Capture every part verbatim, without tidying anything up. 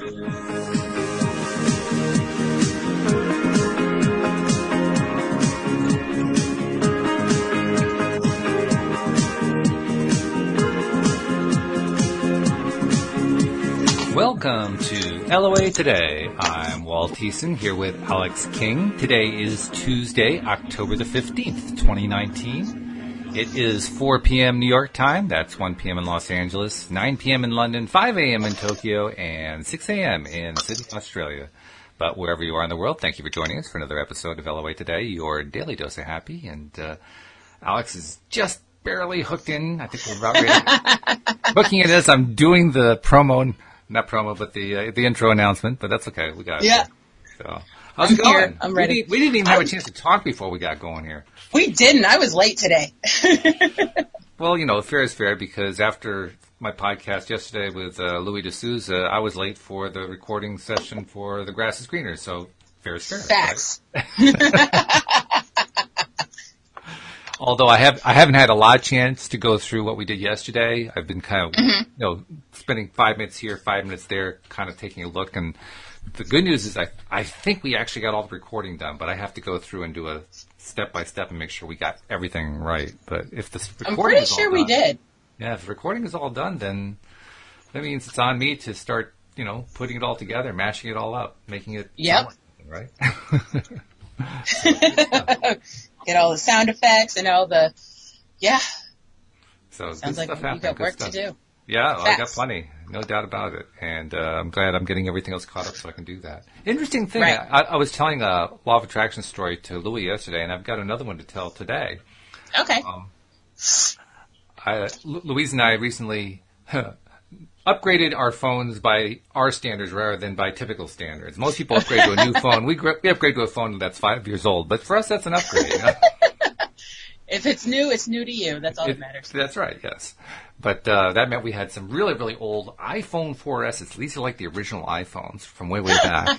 Welcome to L O A Today. I'm Walt Thiessen here with Alex King. Today is Tuesday, October the fifteenth, twenty nineteen. It is four p.m. New York time. That's one p.m. in Los Angeles, nine p.m. in London, five a.m. in Tokyo, and six a.m. in Sydney, Australia. But wherever you are in the world, thank you for joining us for another episode of L O A Today, your daily dose of happy. And uh, Alex is just barely hooked in. I think we're about ready. Hooking it as I'm doing the promo. Not promo, but the uh, the intro announcement. But that's okay. We got it. Yeah. So, how's it I'm going? here. I'm ready. We, didn't- we didn't even have a chance to talk before we got going here. We didn't. I was late today. Well, you know, fair is fair because after my podcast yesterday with uh, Louis D'Souza, I was late for the recording session for The Grass is Greener. So, fair is fair. Facts. Right? Although I have, I haven't had a lot of chance to go through what we did yesterday. I've been kind of, mm-hmm. you know, spending five minutes here, five minutes there, kind of taking a look. And the good news is I, I think we actually got all the recording done, but I have to go through and do a step by step and make sure we got everything right. But if the recording I'm pretty is all sure done, we did. Yeah, if the recording is all done, then that means it's on me to start, you know, putting it all together, mashing it all up, making it Yep. sound right. Get all the sound effects and all the, yeah. So Sounds good like stuff you happening, got good work stuff. to do. Yeah, well, I got Facts. plenty, no doubt about it, and uh, I'm glad I'm getting everything else caught up so I can do that. Interesting thing, Right. I, I was telling a Law of Attraction story to Louis yesterday, and I've got another one to tell today. Okay. Um, I, Lu- Louise and I recently upgraded our phones by our standards rather than by typical standards. Most people upgrade to a new phone. We, gr- we upgrade to a phone that's five years old, but for us, that's an upgrade. You know? If it's new, it's new to you. That's all It- that matters. That's right, yes. But uh, that meant we had some really, really old iPhone four S's. These are like the original iPhones from way, way back.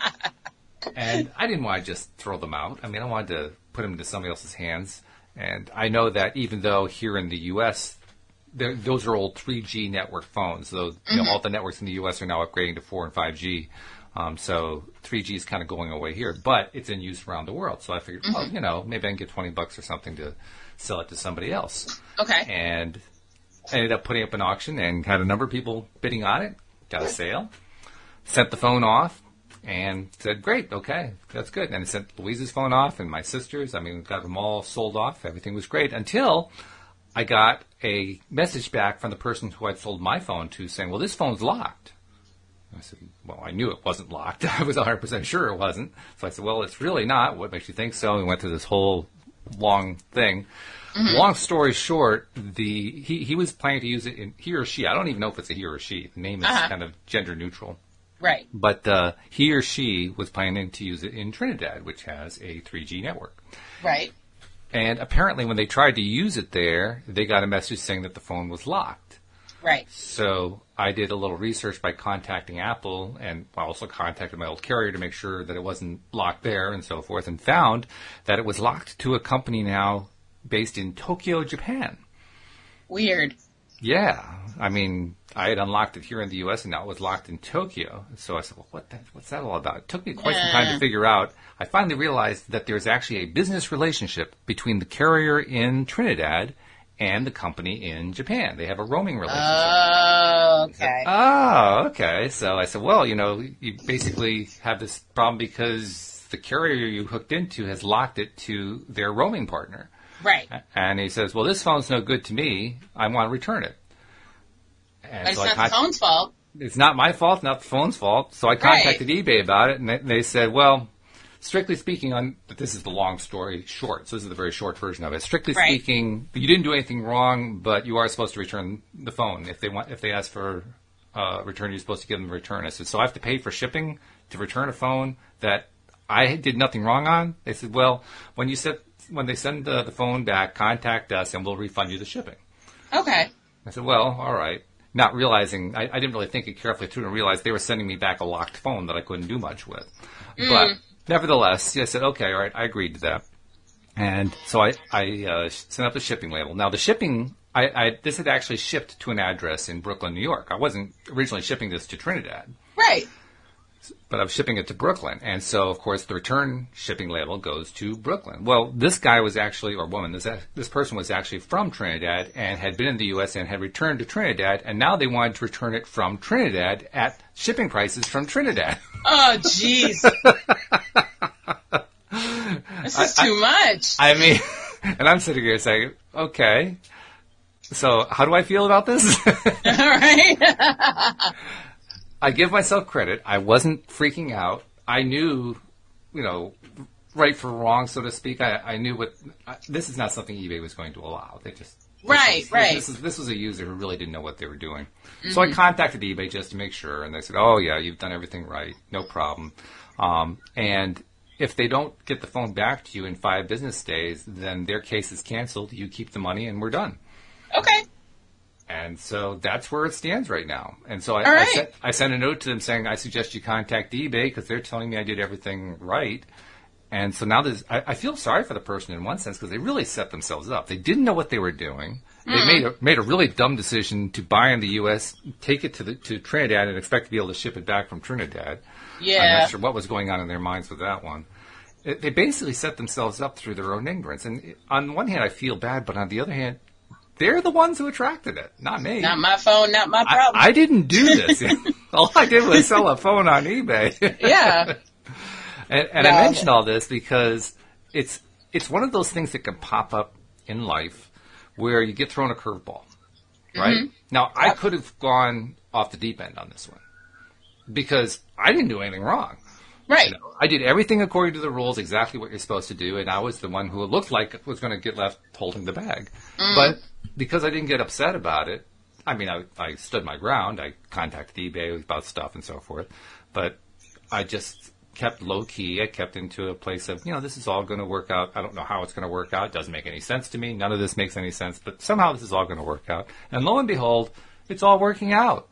And I didn't want to just throw them out. I mean, I wanted to put them into somebody else's hands. And I know that even though here in the U S, they're- those are old three G network phones. So you know, all the networks in the U S are now upgrading to four and five G. Um, so three G is kind of going away here, but it's in use around the world. So I figured, Mm-hmm. well, you know, maybe I can get twenty bucks or something to sell it to somebody else. Okay. And ended up putting up an auction and had a number of people bidding on it. Got a sale. Sent the phone off and said, great, okay, that's good. And I sent Louise's phone off and my sister's. I mean, got them all sold off. Everything was great until I got a message back from the person who I'd sold my phone to saying, well, this phone's locked. I said, well, I knew it wasn't locked. I was one hundred percent sure it wasn't. So I said, well, it's really not. What makes you think so? And we went through this whole long thing. Mm-hmm. Long story short, the he, he was planning to use it in he or she. I don't even know if it's a he or she. The name is Uh-huh. kind of gender neutral. Right. But uh, he or she was planning to use it in Trinidad, which has a three G network. Right. And apparently when they tried to use it there, they got a message saying that the phone was locked. Right. So I did a little research by contacting Apple, and I also contacted my old carrier to make sure that it wasn't locked there and so forth, and found that it was locked to a company now based in Tokyo, Japan. Weird. Yeah. I mean, I had unlocked it here in the U S, and now it was locked in Tokyo. So I said, well, what the, what's that all about? It took me quite some time to figure out. I finally realized that there's actually a business relationship between the carrier in Trinidad and the company in Japan. They have a roaming relationship. Oh, okay. Oh, okay. So I said, well, you know, you basically have this problem because the carrier you hooked into has locked it to their roaming partner. Right. And he says, well, this phone's no good to me. I want to return it. And But it's so I not con- the phone's fault. It's not my fault, not the phone's fault. So I contacted eBay about it, and they, they said, well, strictly speaking, on this is the long story short, so this is the very short version of it. Strictly Right. speaking, you didn't do anything wrong, but you are supposed to return the phone. If they want, if they ask for uh, return, you're supposed to give them a return. I said, so I have to pay for shipping to return a phone that I did nothing wrong on? They said, well, when you set, when they send uh, the phone back, contact us and we'll refund you the shipping. Okay. I said, well, all right. Not realizing, I, I didn't really think it carefully through and realize they were sending me back a locked phone that I couldn't do much with. Mm. But nevertheless, I said, okay, all right, I agreed to that. And so I, I uh, sent up the shipping label. Now, the shipping, I, I this had actually shipped to an address in Brooklyn, New York. I wasn't originally shipping this to Trinidad. Right. But I'm shipping it to Brooklyn. And so, of course, the return shipping label goes to Brooklyn. Well, this guy was actually, or woman, this this person was actually from Trinidad and had been in the U S and had returned to Trinidad. And now they wanted to return it from Trinidad at shipping prices from Trinidad. Oh, jeez. This is I, too I, much. I mean, and I'm sitting here saying, okay, so how do I feel about this? All right. I give myself credit. I wasn't freaking out. I knew, you know, right for wrong, so to speak. I, I knew what I, this is not something eBay was going to allow. They just right, this, right. This, is, this was a user who really didn't know what they were doing. Mm-hmm. So I contacted eBay just to make sure, and they said, "Oh yeah, you've done everything right, no problem." Um, and if they don't get the phone back to you in five business days, then their case is canceled. You keep the money, and we're done. Okay. And so that's where it stands right now. And so I, right. I, sent, I sent a note to them saying, I suggest you contact eBay because they're telling me I did everything right. And so now there's, I, I feel sorry for the person in one sense because they really set themselves up. They didn't know what they were doing. Mm. They made a, made a really dumb decision to buy in the U S, take it to the, to Trinidad and expect to be able to ship it back from Trinidad. Yeah. I'm not sure what was going on in their minds with that one. It, they basically set themselves up through their own ignorance. And on one hand, I feel bad, but on the other hand, they're the ones who attracted it, not me. Not my phone, not my problem. I, I didn't do this. All I did was sell a phone on eBay. Yeah. and and no. I mention all this because it's it's one of those things that can pop up in life where you get thrown a curveball, right? Mm-hmm. Now, I could have gone off the deep end on this one because I didn't do anything wrong. Right. You know, I did everything according to the rules, exactly what you're supposed to do, and I was the one who it looked like was going to get left holding the bag. Mm. But because I didn't get upset about it, I mean, I, I stood my ground. I contacted eBay about stuff and so forth, but I just kept low key. I kept into a place of, you know, this is all going to work out. I don't know how it's going to work out. It doesn't make any sense to me. None of this makes any sense, but somehow this is all going to work out. And lo and behold, it's all working out.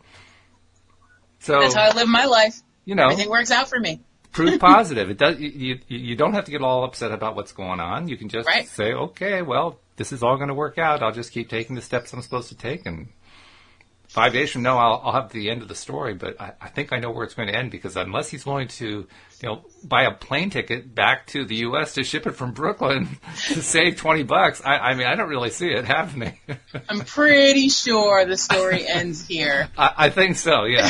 So that's how I live my life. You know, everything works out for me. Proof positive. It does. You, you you don't have to get all upset about what's going on. You can just right. say, okay, well, this is all going to work out. I'll just keep taking the steps I'm supposed to take, and five days from now, I'll, I'll have the end of the story. But I, I think I know where it's going to end because unless he's willing to, you know, buy a plane ticket back to the U S to ship it from Brooklyn to save twenty bucks, I, I mean, I don't really see it happening. I'm pretty sure the story ends here. I, I think so. Yeah.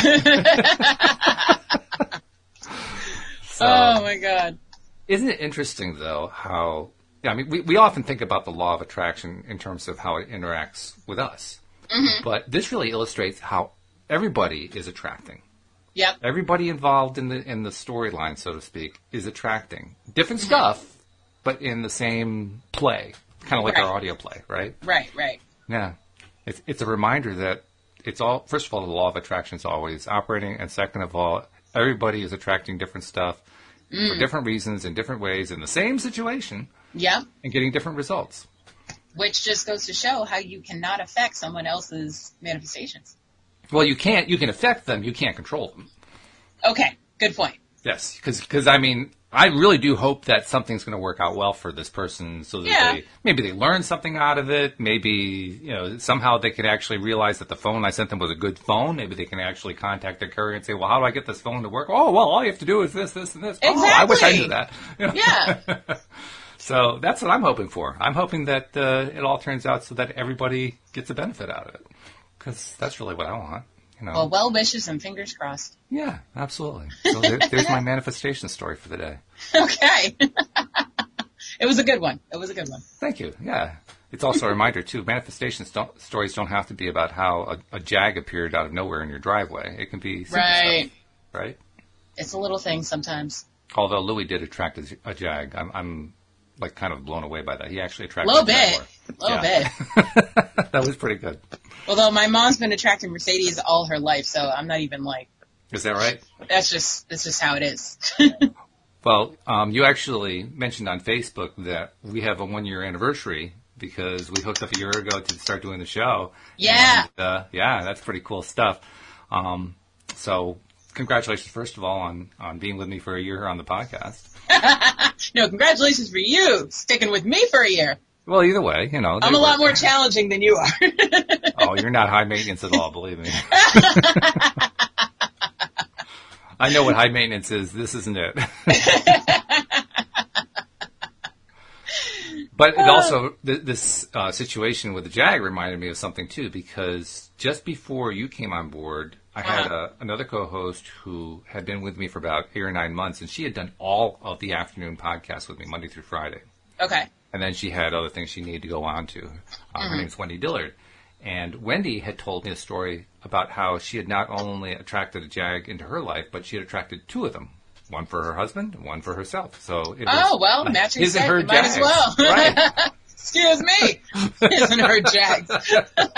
So, oh, my God. Isn't it interesting, though, how, yeah, I mean, we, we often think about the law of attraction in terms of how it interacts with us. Mm-hmm. But this really illustrates how everybody is attracting. Yep. Everybody involved in the in the storyline, so to speak, is attracting. Different mm-hmm. stuff, but in the same play. Kind of like right. our audio play, right? Right, right. Yeah. It's, it's a reminder that it's all, first of all, the law of attraction is always operating, and second of all, everybody is attracting different stuff mm. for different reasons in different ways in the same situation. Yeah. And getting different results. Which just goes to show how you cannot affect someone else's manifestations. Well, you can't. You can affect them. You can't control them. Okay. Good point. Yes. Because, I mean, I really do hope that something's going to work out well for this person so that yeah. they maybe they learn something out of it. Maybe, you know, somehow they could actually realize that the phone I sent them was a good phone. Maybe they can actually contact their courier and say, well, how do I get this phone to work? Oh, well, all you have to do is this, this, and this. Exactly. Oh, I wish I knew that. You know? Yeah. So that's what I'm hoping for. I'm hoping that uh, it all turns out so that everybody gets a benefit out of it. Because that's really what I want. You know. Well, well wishes and fingers crossed. Yeah, absolutely. So there, there's my manifestation story for the day. Okay. It was a good one. It was a good one. Thank you. Yeah. It's also a reminder, too, manifestation st- stories don't have to be about how a, a jag appeared out of nowhere in your driveway. It can be simple right. stuff, right? It's a little thing sometimes. Although Louis did attract a, a jag. I'm, I'm like kind of blown away by that. He actually attracted Little a bit. Jaguar. Little yeah. bit. That was pretty good. Although my mom's been attracting Mercedes all her life, so I'm not even like... Is that right? That's just that's just how it is. Well, um, you actually mentioned on Facebook that we have a one-year anniversary because we hooked up a year ago to start doing the show. Yeah. And, uh, yeah, that's pretty cool stuff. Um, so congratulations, first of all, on, on being with me for a year on the podcast. No, congratulations for you sticking with me for a year. Well, either way, you know. I'm a work. lot more challenging than you are. Oh, you're not high maintenance at all, believe me. I know what high maintenance is. This isn't it. But it also, th- this uh, situation with the Jag reminded me of something, too, because just before you came on board, I had Uh-huh. a, another co-host who had been with me for about eight or nine months, and she had done all of the afternoon podcasts with me, Monday through Friday. Okay. And then she had other things she needed to go on to. Uh, Mm-hmm. Her name's Wendy Dillard. And Wendy had told me a story about how she had not only attracted a Jag into her life, but she had attracted two of them. One for her husband, and one for herself. So it was Oh, well, matching his and set, her you might as Jags. well. Right. Excuse me. Isn't her Jags.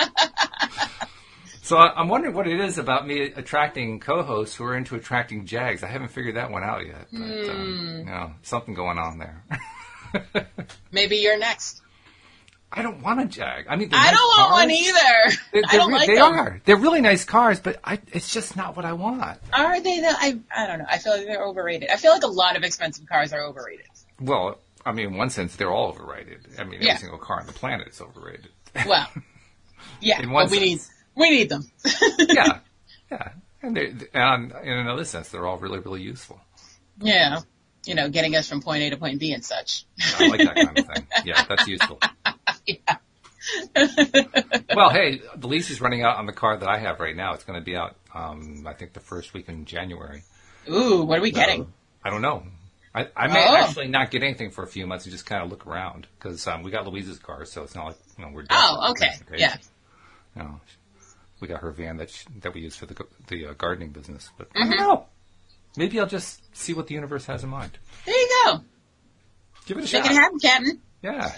So I- I'm wondering what it is about me attracting co-hosts who are into attracting Jags. I haven't figured that one out yet. But, Hmm. um, you know, something going on there. Maybe you're next. I don't want a Jag. I mean, they're I nice don't want cars. one either. They're, I don't they're- like they them. are. They're really nice cars, but I, it's just not what I want. Are they though? I I don't know. I feel like they're overrated. I feel like a lot of expensive cars are overrated. Well, I mean, in one sense, they're all overrated. I mean, every Yeah. single car on the planet is overrated. Well, yeah, In one but we need sense. we need them. Yeah, yeah. And, they're, and in another sense, they're all really, really useful. Yeah, you know, getting us from point A to point B and such. I like that kind of thing. Yeah, that's useful. Yeah. Well, hey, the lease is running out on the car that I have right now. It's going to be out, um, I think, the first week in January. Ooh, what are we So, getting? I don't know. I, I may Oh. actually not get anything for a few months and just kind of look around because um, we got Louise's car, so it's not like you know we're. Oh, desperate okay. for transportation. Yeah. You know, we got her van that sh that we use for the go- the uh, gardening business, but Mm-hmm. I don't know. Maybe I'll just see what the universe has in mind. There you go. Give it a Make shot. it happen, Captain. Yeah.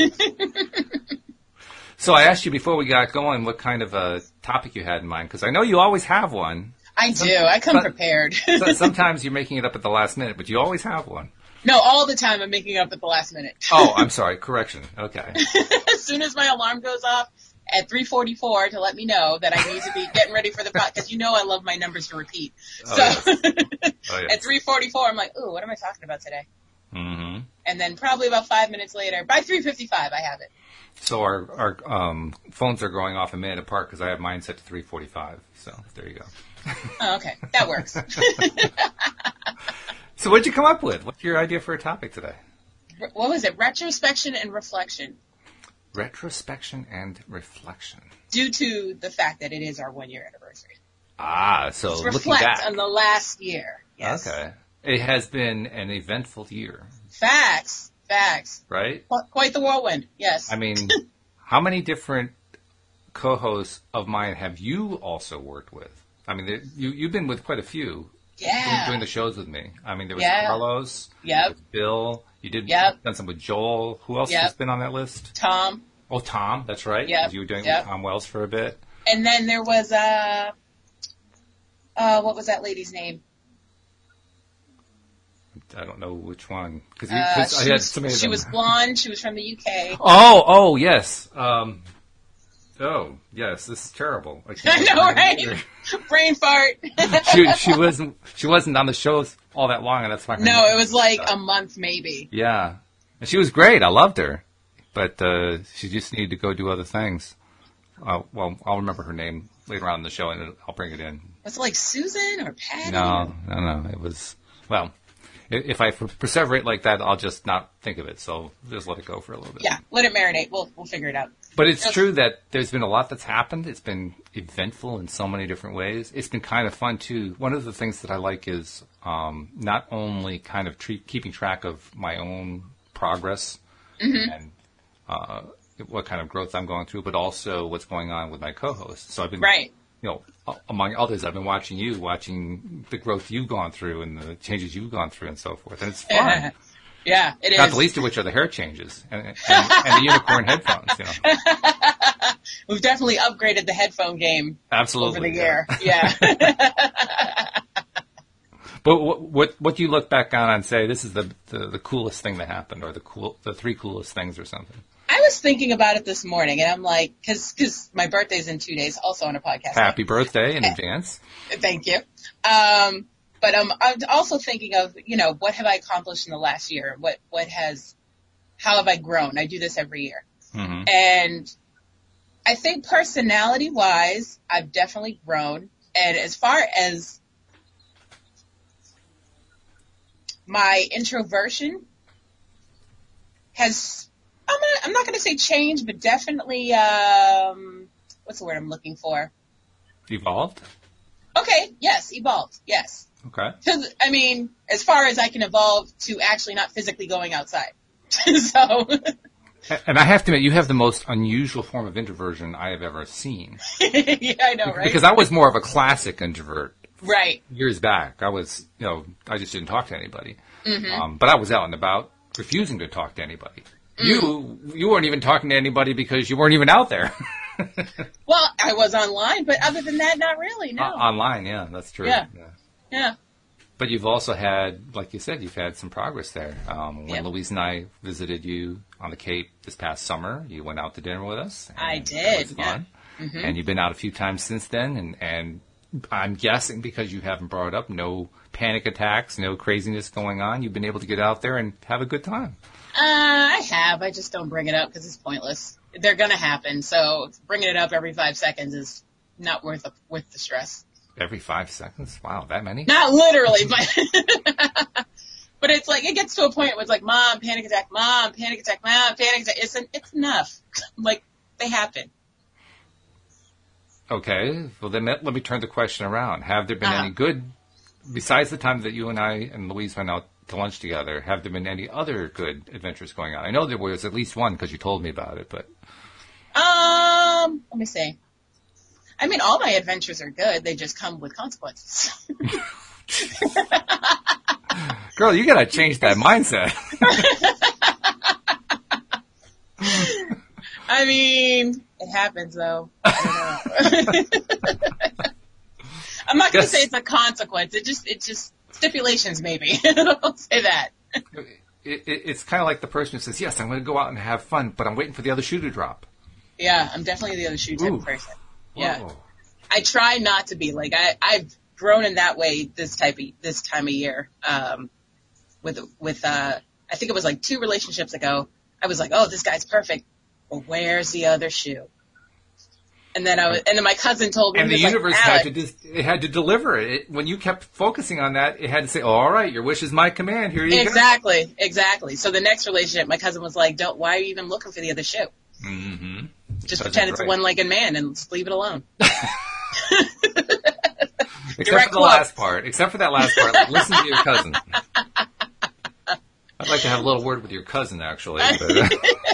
So I asked you before we got going what kind of a topic you had in mind because I know you always have one. I do. I come but- prepared. So sometimes you're making it up at the last minute, but you always have one. No, all the time I'm making up at the last minute. Oh, I'm sorry. Correction. Okay. As soon as my alarm goes off at three forty-four to let me know that I need to be getting ready for the podcast, because you know I love my numbers to repeat. Oh, So yes. Oh, yes. at three forty-four, I'm like, ooh, what am I talking about today? Mm-hmm. And then probably about five minutes later, by three fifty-five, I have it. So our our um, phones are going off a minute apart because I have mine set to three forty-five. So there you go. Oh, okay. That works. So what'd you come up with? What's your idea for a topic today? What was it? Retrospection and reflection. Retrospection and reflection. Due to the fact that it is our one year anniversary. Ah, so Let's looking reflect back. on the last year. Yes. Okay. It has been an eventful year, Facts. Facts. right? Qu- Quite the whirlwind. Yes. I mean, how many different co-hosts of mine have you also worked with? I mean, there- you, you've been with quite a few yeah. doing the shows with me. I mean, there was Yeah. Carlos, Yep. with Bill, you did Yep. done some with Joel. Who else Yep. has been on that list? Tom. Oh, Tom, that's right. Yep. 'Cause you were doing it Yep. with Tom Wells for a bit. And then there was, uh, uh, what was that lady's name? I don't know which one. Because Uh, I she had was, so many of she them. was blonde. She was from the U K. Oh, oh, yes. Um, oh, yes, this is terrible. I, can't I know, remember right? either. Brain fart. she, she wasn't she wasn't on the show all that long, and that's why. her No, name it was like stuck. a month maybe. Yeah, and she was great. I loved her, but uh, she just needed to go do other things. Uh, well, I'll remember her name later on in the show, and I'll bring it in. Was it like Susan or Patty? No, no, no. It was well. i- If I perseverate like that, I'll just not think of it. So just let it go for a little bit. Yeah, let it marinate. We'll we'll figure it out. But it's Okay. true that there's been a lot that's happened. It's been eventful in so many different ways. It's been kind of fun, too. One of the things that I like is um, not only kind of tre- keeping track of my own progress Mm-hmm. and uh, what kind of growth I'm going through, but also what's going on with my co-hosts. So I've been, Right. you know, a- among others, I've been watching you, watching the growth you've gone through and the changes you've gone through and so forth. And it's fun. Yeah, it Not is. the least of which are the hair changes and, and, and the unicorn headphones, you know. We've definitely upgraded the headphone game Absolutely. over the yeah. year. Yeah. But what, what what do you look back on and say this is the, the, the coolest thing that happened, or the cool the three coolest things, or something? I was thinking about it this morning, and I'm like, because because my birthday's in two days, also on a podcast. Happy birthday in advance! Thank you. Um, but um, I'm also thinking of, you know, what have I accomplished in the last year? What what has, how have I grown? I do this every year. Mm-hmm. And I think personality-wise, I've definitely grown. And as far as my introversion has, I'm not, I'm not going to say changed, but definitely, um, what's the word I'm looking for? Evolved? Okay, yes, evolved, yes. Okay. Because, I mean, as far as I can evolve to actually not physically going outside. So... And I have to admit, you have the most unusual form of introversion I have ever seen. Yeah, I know, right? Because I was more of a classic introvert. Right. Years back. I was, you know, I just didn't talk to anybody. Mm-hmm. Um, but I was out and about, refusing to talk to anybody. Mm. You you weren't even talking to anybody because you weren't even out there. Well, I was online, but other than that, not really, no. Uh, online, yeah, that's true. Yeah. yeah. Yeah. But you've also had, like you said, you've had some progress there. Um, when Yep. Louise and I visited you on the Cape this past summer, you went out to dinner with us. I and did, It was fun. yeah. Mm-hmm. And you've been out a few times since then, and, and I'm guessing because you haven't brought it up, no panic attacks, no craziness going on. You've been able to get out there and have a good time. Uh, I have. I just don't bring it up because it's pointless. They're going to happen, so bringing it up every five seconds is not worth the, worth the stress. Every five seconds? Wow, that many? Not literally, but but it's like it gets to a point where it's like, Mom, panic attack, Mom, panic attack, Mom, panic attack. It's an, it's enough. Like they happen. Okay, well then let, let me turn the question around. Have there been Uh-huh. any good, besides the time that you and I and Louise went out to lunch together, have there been any other good adventures going on? I know there was at least one because you told me about it, but... Um, let me see. I mean, all my adventures are good. They just come with consequences. Girl, you gotta change that mindset. I mean, it happens though. I don't know. I'm not going to Yes. say it's a consequence. It just, it's just stipulations maybe. I'll say that. It, it, it's kind of like the person who says, yes, I'm going to go out and have fun, but I'm waiting for the other shoe to drop. Yeah, I'm definitely the other shoe type Ooh. of person. Yeah. Whoa. I try not to be like, I, I've grown in that way this type of, this time of year. Um, with, with, uh, I think it was like two relationships ago. I was like, oh, this guy's perfect. Well, where's the other shoe? And then I was, and then my cousin told me, And he the was universe like, had Alex, to dis- it had to deliver it. it. When you kept focusing on that, it had to say, oh, all right, your wish is my command. Here you go. Exactly, exactly. So the next relationship, my cousin was like, "Don't. Why are you even looking for the other shoe? Mm-hmm. Just That's pretend it's right. a one-legged man and just leave it alone." Except Direct for the quote. last part. Except for that last part. Like, listen to your cousin. I'd like to have a little word with your cousin, actually. But,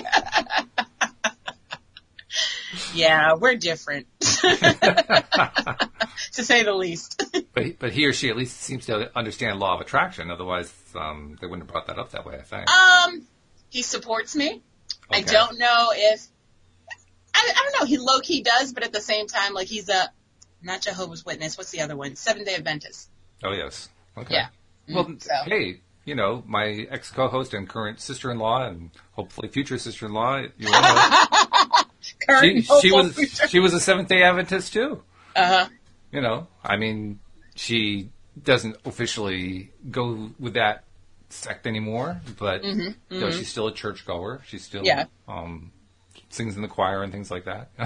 Yeah, we're different, to say the least. but but he or she at least seems to understand law of attraction. Otherwise, um, they wouldn't have brought that up that way, I think. Um, he supports me. I Okay. don't know if I, I don't know. He low key does, but at the same time, like he's a not Jehovah's Witness. What's the other one? Seventh Day Adventist. Oh, yes. Okay. Yeah. Well, Mm, so. hey, you know, my ex-co-host and current sister-in-law and hopefully future sister-in-law, you know, Current she, she hopeful was future. she was a Seventh-day Adventist too. Uh huh. You know, I mean, she doesn't officially go with that sect anymore, but Mm-hmm, you know, she's still a churchgoer. She still Yeah. um, sings in the choir and things like that.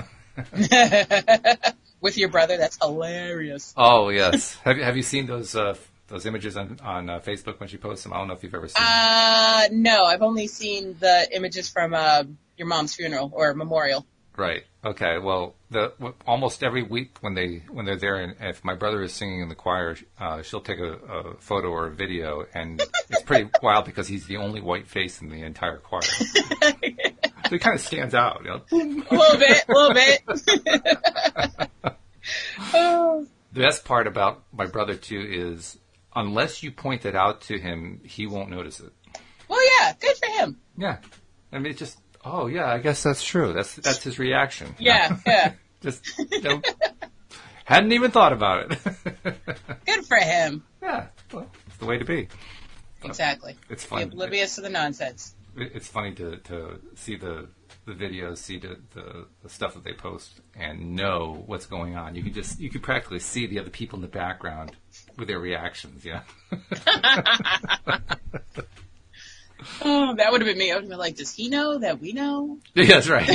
With your brother, that's hilarious. Oh yes, have you have you seen those uh, those images on on uh, Facebook when she posts them? I don't know if you've ever seen. them. Uh, no, I've only seen the images from uh, your mom's funeral or memorial. Right. Okay. Well, the w- almost every week when they when they're there, and if my brother is singing in the choir, uh, she'll take a, a photo or a video, and it's pretty wild because he's the only white face in the entire choir. So he kind of stands out. You know? A little bit, a little bit. Oh. The best part about my brother too is, unless you point it out to him, he won't notice it. Well, yeah, good for him. Yeah. I mean, it's just, oh yeah, I guess that's true. That's that's his reaction. Yeah, yeah. Just, you know, hadn't even thought about it. Good for him. Yeah, well, it's the way to be. Exactly. It's Be fun. oblivious to the nonsense. It, it's funny to, to see the the videos, see the, the the stuff that they post, and know what's going on. You can just you can practically see the other people in the background with their reactions. Yeah. Oh, that would have been me. I would have been like, does he know that we know? Yeah, that's right.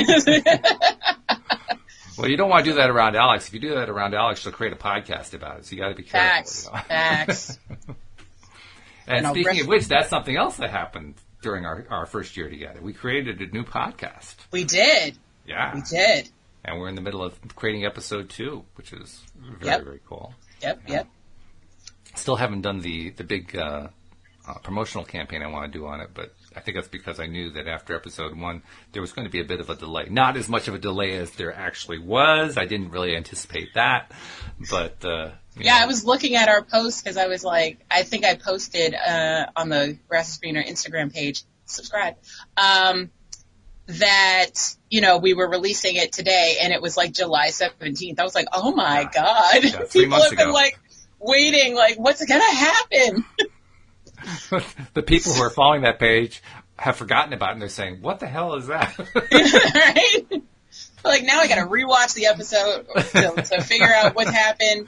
Well, you don't want to do that around Alex. If you do that around Alex, she'll create a podcast about it. So you got to be careful. Facts. You know? Facts. And, and speaking ref- of which, that's something else that happened during our, our first year together. We created a new podcast. We did. Yeah. We did. And we're in the middle of creating episode two, which is very, yep. very cool. Yep, yeah. yep. Still haven't done the, the big uh, uh, promotional campaign I want to do on it, but I think that's because I knew that after episode one, there was going to be a bit of a delay. Not as much of a delay as there actually was. I didn't really anticipate that, but... Uh, yeah, know. I was looking at our post because I was like, I think I posted uh, on the Grass Screener Instagram page, subscribe, um, that, you know, we were releasing it today, and it was like July seventeenth. I was like, oh, my yeah. God. Yeah, three People months have been, ago. like, waiting, like, what's going to happen? The people who are following that page have forgotten about it, and they're saying, what the hell is that? Right? Like, now I got to rewatch the episode to, to figure out what happened.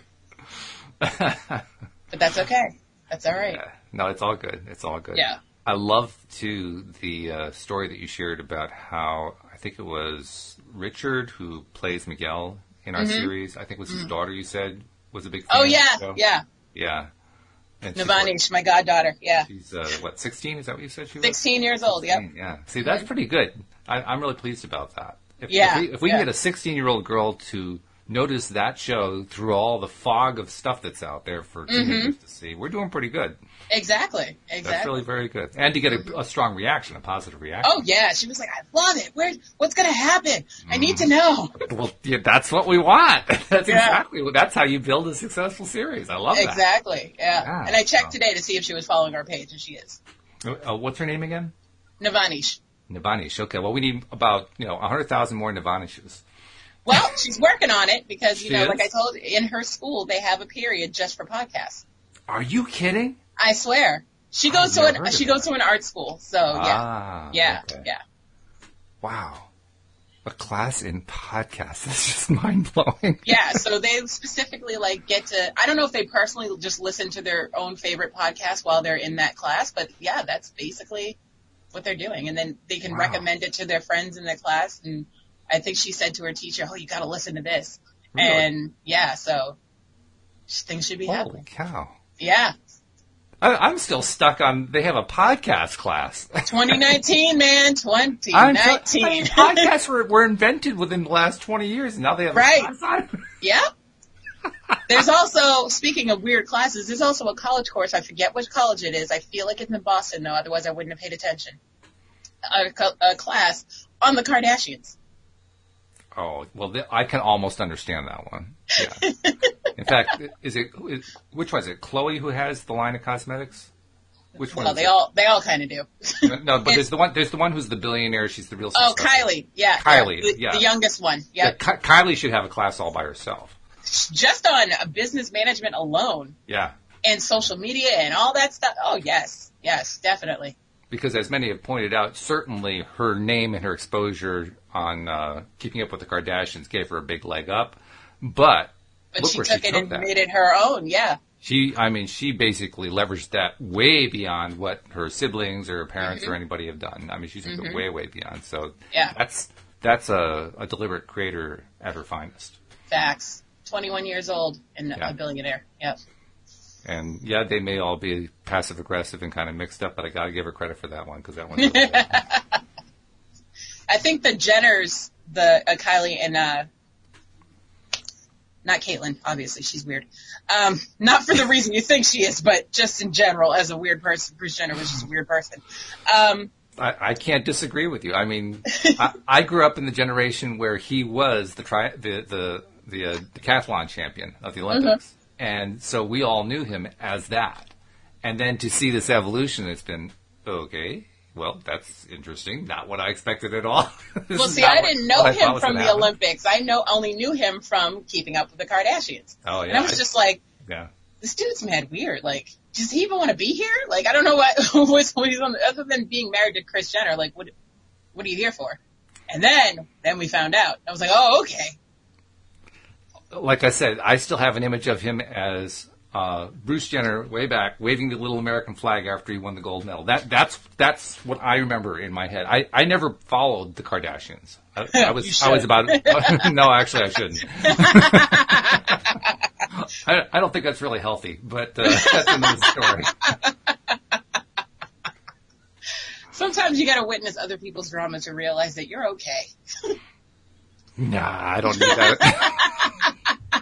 But that's okay. That's all right. Yeah. No, it's all good. It's all good. Yeah. I love, too, the uh, story that you shared about how, I think it was Richard, who plays Miguel in our mm-hmm. series. I think it was his mm-hmm. daughter, you said, was a big fan. Oh, yeah. So, yeah. Yeah. Navanish, my goddaughter, yeah. She's, uh, what, sixteen? Is that what you said she was? sixteen years old, yep. Yeah. See, that's pretty good. I, I'm really pleased about that. If, yeah. If we, if we yeah. can get a sixteen-year-old girl to notice that show through all the fog of stuff that's out there for teenagers mm-hmm. to see, we're doing pretty good. Exactly. Exactly. That's really very good. And to get a, a strong reaction, a positive reaction. Oh, yeah. She was like, I love it. Where, what's going to happen? I need to know. Well, yeah, that's what we want. That's yeah. exactly, that's how you build a successful series. I love that. Exactly. Yeah. yeah. And I checked today to see if she was following our page, and she is. Uh, what's her name again? Navanish. Navanish. Okay. Well, we need about, you know, one hundred thousand more Navanishes. Well, she's working on it because, you she know, is? like I told you, in her school, they have a period just for podcasts. Are you kidding? I swear. She goes to an she goes to an art school, so yeah, ah, yeah, okay. yeah. Wow, a class in podcasts. That's just mind blowing. Yeah, so they specifically like get to. I don't know if they personally just listen to their own favorite podcast while they're in that class, but yeah, that's basically what they're doing, and then they can wow. recommend it to their friends in the class. And I think she said to her teacher, "Oh, you got to listen to this," really? And yeah, so things should be Holy happening. Cow! Yeah. I, I'm still stuck on, they have a podcast class. twenty nineteen, man, twenty nineteen. I mean, podcasts were, were invented within the last twenty years, and now they have right. a class on it. Yep. There's also, speaking of weird classes, there's also a college course. I forget which college it is. I feel like it's in Boston, though. Otherwise, I wouldn't have paid attention. A, a class on the Kardashians. Oh, well, th- I can almost understand that one. Yeah. In fact, is it is, which one is it? Khloe who has the line of cosmetics? Which one? Well, is they it? all they all kind of do. No, but there's the one. There's the one who's the billionaire. She's the real. Oh, successful. Kylie. Yeah, Kylie. Yeah, the, yeah. the youngest one. Yeah. Yep. Ky- Kylie should have a class all by herself. Just on uh, business management alone. Yeah. And social media and all that stuff. Oh yes, yes, definitely. Because as many have pointed out, certainly her name and her exposure on uh, Keeping Up with the Kardashians gave her a big leg up. But, but look she where took she it took and that. made it her own. Yeah. She, I mean, she basically leveraged that way beyond what her siblings or her parents mm-hmm. or anybody have done. I mean, she took mm-hmm. it way, way beyond. So yeah. that's that's a, a deliberate creator at her finest. Facts. twenty-one years old and yeah. a billionaire. Yep. And yeah, they may all be passive aggressive and kind of mixed up, but I gotta give her credit for that one because that one's really good. I think the Jenners, the uh, Kylie and uh, not Caitlyn, obviously she's weird. Um, not for the reason you think she is, but just in general as a weird person. Bruce Jenner was just a weird person. Um, I, I can't disagree with you. I mean, I, I grew up in the generation where he was the tri- the the the uh, decathlon champion of the Olympics. Mm-hmm. And so we all knew him as that. And then to see this evolution, it's been, okay, well, that's interesting. Not what I expected at all. Well, see, I didn't know him from the happen. Olympics. I know only knew him from Keeping Up with the Kardashians. Oh, yeah. And I was just like, yeah. This dude's mad weird. Like, does he even want to be here? Like, I don't know what, what's, what he's on, other than being married to Kris Jenner. Like, what, what are you here for? And then, then we found out. I was like, oh, okay. Like I said, I still have an image of him as uh, Bruce Jenner way back waving the little American flag after he won the gold medal. That that's that's what I remember in my head. I, I never followed the Kardashians. I, I was I was about no, actually I shouldn't. I, I don't think that's really healthy, but uh, that's another story. Sometimes you got to witness other people's drama to realize that you're okay. Nah, I don't need that.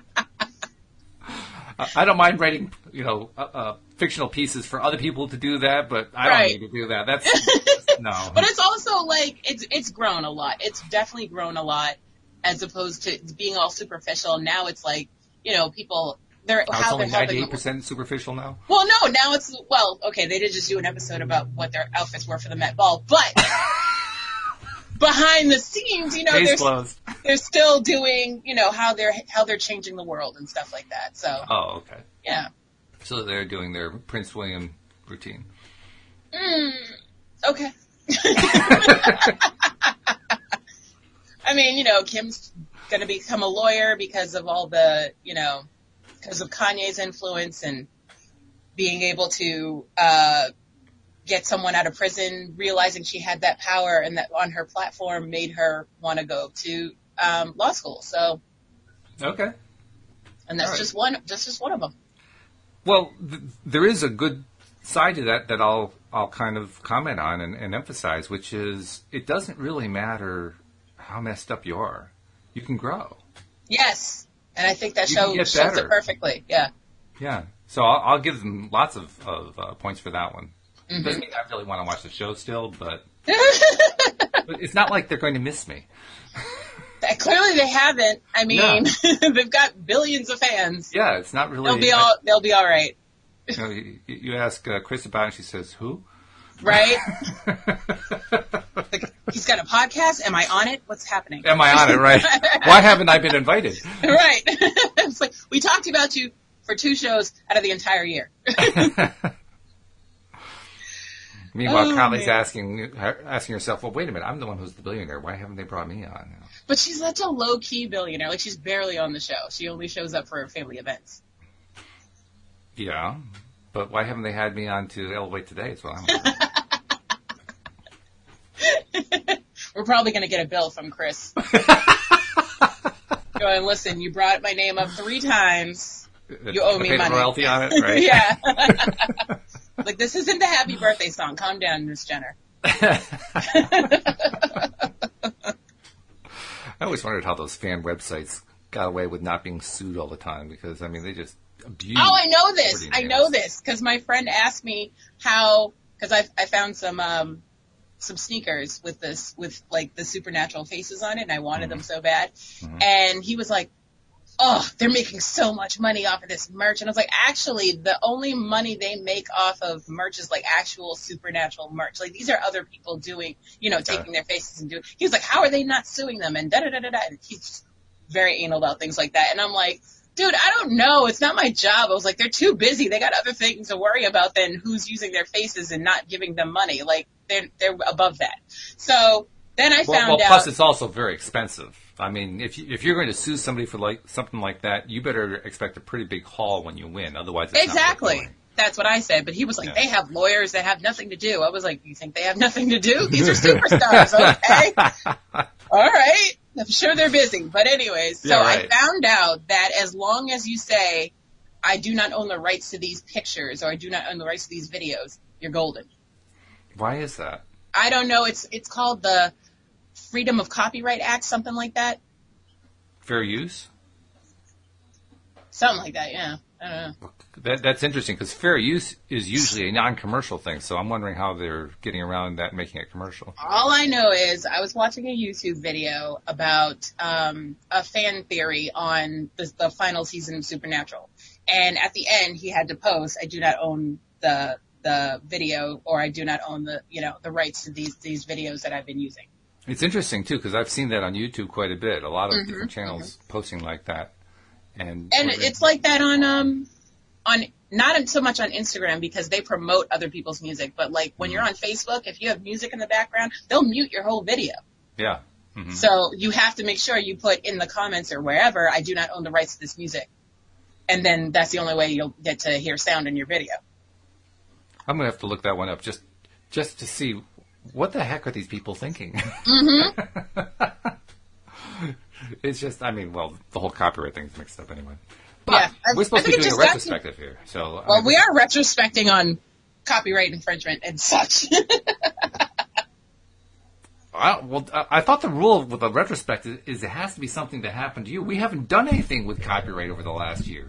I don't mind writing, you know, uh, uh, fictional pieces for other people to do that, but I right. don't need to do that. That's no. But it's also like it's it's grown a lot. It's definitely grown a lot as opposed to being all superficial. Now it's like, you know, people. They're, oh, how it's only they're ninety-eight percent superficial now? Well, no, now it's, well, okay, they did just do an episode about what their outfits were for the Met Ball, but behind the scenes, you know, they're, they're still doing, you know, how they're, how they're changing the world and stuff like that, so. Oh, okay. Yeah. So they're doing their Prince William routine. Mm, okay. I mean, you know, Kim's gonna become a lawyer because of all the, you know, because of Kanye's influence and being able to uh, get someone out of prison, realizing she had that power and that on her platform made her want to go to um, law school. So, okay, and that's right. just one, just just one of them. Well, th- there is a good side to that that I'll I'll kind of comment on and, and emphasize, which is it doesn't really matter how messed up you are, you can grow. Yes. And I think that show shows it perfectly. Yeah. Yeah. So I'll, I'll give them lots of, of uh, points for that one. Mm-hmm. Doesn't mean I really want to watch the show still, but, but it's not like they're going to miss me. Clearly they haven't. I mean, yeah. They've got billions of fans. Yeah, it's not really. They'll be all. They'll be all right. You know, you, you ask uh, Chris about it, and she says, "Who?" Right. Like, he's got a podcast. Am I on it? What's happening? Am I on it? Right. Why haven't I been invited? Right. It's like we talked about you for two shows out of the entire year. Meanwhile, oh, Kylie's man. asking asking herself, "Well, wait a minute. I'm the one who's the billionaire. Why haven't they brought me on?" You know? But she's such a low key billionaire. Like she's barely on the show. She only shows up for family events. Yeah. But why haven't they had me on to Elevate Today? Is what I'm wondering. We're probably going to get a bill from Chris. Going, listen, you brought my name up three times. You owe me I paid money. royalty on it, right? Yeah. Like, this isn't the happy birthday song. Calm down, Miss Jenner. I always wondered how those fan websites got away with not being sued all the time because, I mean, they just abuse. Oh, I know this. names. I know this because my friend asked me how, because I I found some um some sneakers with this, with like the supernatural faces on it, and I wanted mm-hmm. them so bad. Mm-hmm. And he was like, oh, they're making so much money off of this merch. And I was like, actually, the only money they make off of merch is like actual supernatural merch. Like these are other people doing, you know, taking their faces and doing. He was like, how are they not suing them? And da da da da da. And he's very anal about things like that. And I'm like, dude, I don't know. It's not my job. I was like, they're too busy. They got other things to worry about than who's using their faces and not giving them money. Like they're they're above that. So then I well, found well, out. Plus, it's also very expensive. I mean, if you, if you're going to sue somebody for like something like that, you better expect a pretty big haul when you win. Otherwise, it's exactly. Not worth That's what I said. But he was like, yeah. They have lawyers that have nothing to do. I was like, you think they have nothing to do? These are superstars. Okay. All right. I'm sure they're busy. But anyways, so yeah, right. I found out that as long as you say, I do not own the rights to these pictures or I do not own the rights to these videos, you're golden. Why is that? I don't know. It's it's called the Freedom of Copyright Act, something like that. Fair use? Something like that, yeah. I don't know. That, that's interesting because fair use is usually a non-commercial thing, so I'm wondering how they're getting around that and making it commercial. All I know is I was watching a YouTube video about um, a fan theory on the, the final season of Supernatural. And at the end, he had to post, I do not own the the video or I do not own the, you know, the rights to these, these videos that I've been using. It's interesting, too, because I've seen that on YouTube quite a bit. A lot of mm-hmm, different channels mm-hmm. posting like that. And, and it's like that on, um, on not so much on Instagram because they promote other people's music, but like when mm-hmm. you're on Facebook, if you have music in the background, they'll mute your whole video. Yeah. Mm-hmm. So you have to make sure you put in the comments or wherever, I do not own the rights to this music. and then that's the only way you'll get to hear sound in your video. I'm going to have to look that one up just just to see what the heck are these people thinking. Mm-hmm. It's just, I mean, well, the whole copyright thing's mixed up anyway. But Yeah, I- we're supposed I to be think it doing a just got retrospective here. So Well, I we are retrospecting on copyright infringement and such. I, well, I I thought the rule with a retrospective is it has to be something that happened to you. We haven't done anything with copyright over the last year.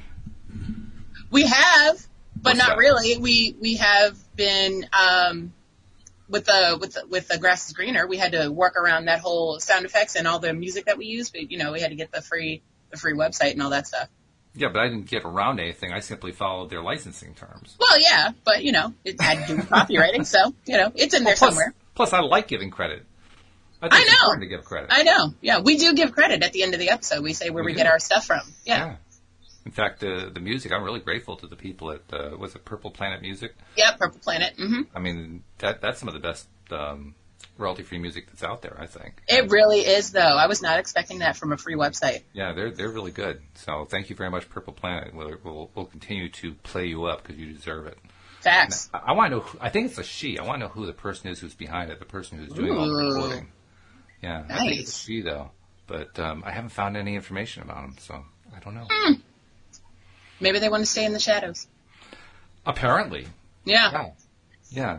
We have, but What's not that? really. We we have been um, with the with the, with the grass is greener. We had to work around that whole sound effects and all the music that we use. But you know, we had to get the free the free website and all that stuff. Yeah, but I didn't get around anything. I simply followed their licensing terms. Well, yeah, but you know, it had to do with copywriting, so you know, it's in there Plus, somewhere. plus, I like giving credit. I think I it's know. important to give credit. I know. Yeah, we do give credit at the end of the episode. We say where we, We get do. our stuff from. Yeah. In fact, uh, the music, I'm really grateful to the people at, uh, was it Purple Planet Music? Yeah, Purple Planet. hmm I mean, that that's some of the best um, royalty-free music that's out there, I think. It really is, though. I was not expecting that from a free website. Yeah, they're they're really good. So thank you very much, Purple Planet. We'll we'll, we'll continue to play you up because you deserve it. Facts. I, I want to know. Who, I think it's a she. I want to know who the person is who's behind it. The person who's doing all the Ooh. recording. Yeah, I think it's a Nice. she though, but um, I haven't found any information about him, so I don't know. Mm. Maybe they want to stay in the shadows. Apparently, Yeah. yeah, yeah.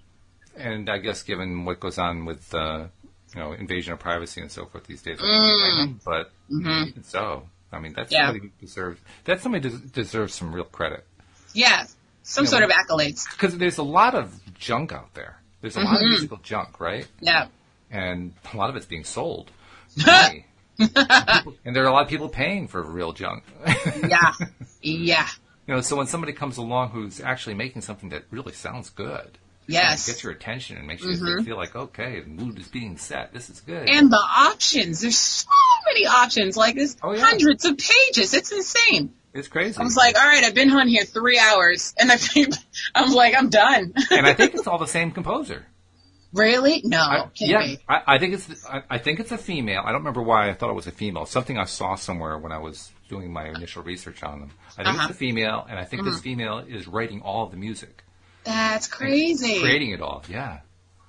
And I guess given what goes on with uh, you know invasion of privacy and so forth these days, I don't blame him, but Mhm. even so, I mean that's Yeah. somebody who deserves that's somebody who des- deserves some real credit. Yeah. Some You know, sort of accolades. Because there's a lot of junk out there. There's a lot of Mhm. musical junk, right? Yeah. And a lot of it's being sold. Money. People- and there are a lot of people paying for real junk. Yeah. Yeah. You know, so when somebody comes along who's actually making something that really sounds good, Yes. gets your attention and makes you Mhm. feel like, okay, the mood is being set. This is good. And the options. There's so many options. Like, there's Oh, yeah. hundreds of pages. It's insane. It's crazy. I was like, all right, I've been on here three hours. And I think, I'm like, I'm done. and I think it's all the same composer. Really? No. I, can't yeah, be. I, I think it's I, I think it's a female. I don't remember why I thought it was a female. Something I saw somewhere when I was doing my initial research on them. I think Uh-huh. it's a female, and I think this female is writing all of the music, That's crazy. creating it all. Yeah,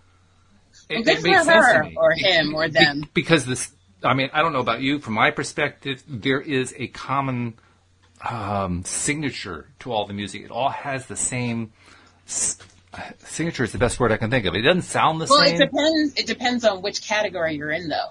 Well, it, good it for makes sense to her, me. or Be- him, or be- them. because this. I mean, I don't know about you. From my perspective, there is a common um, signature to all the music. It all has the same. S- signature is the best word I can think of. It doesn't sound the Well, same. it depends. It depends on which category you're in, though.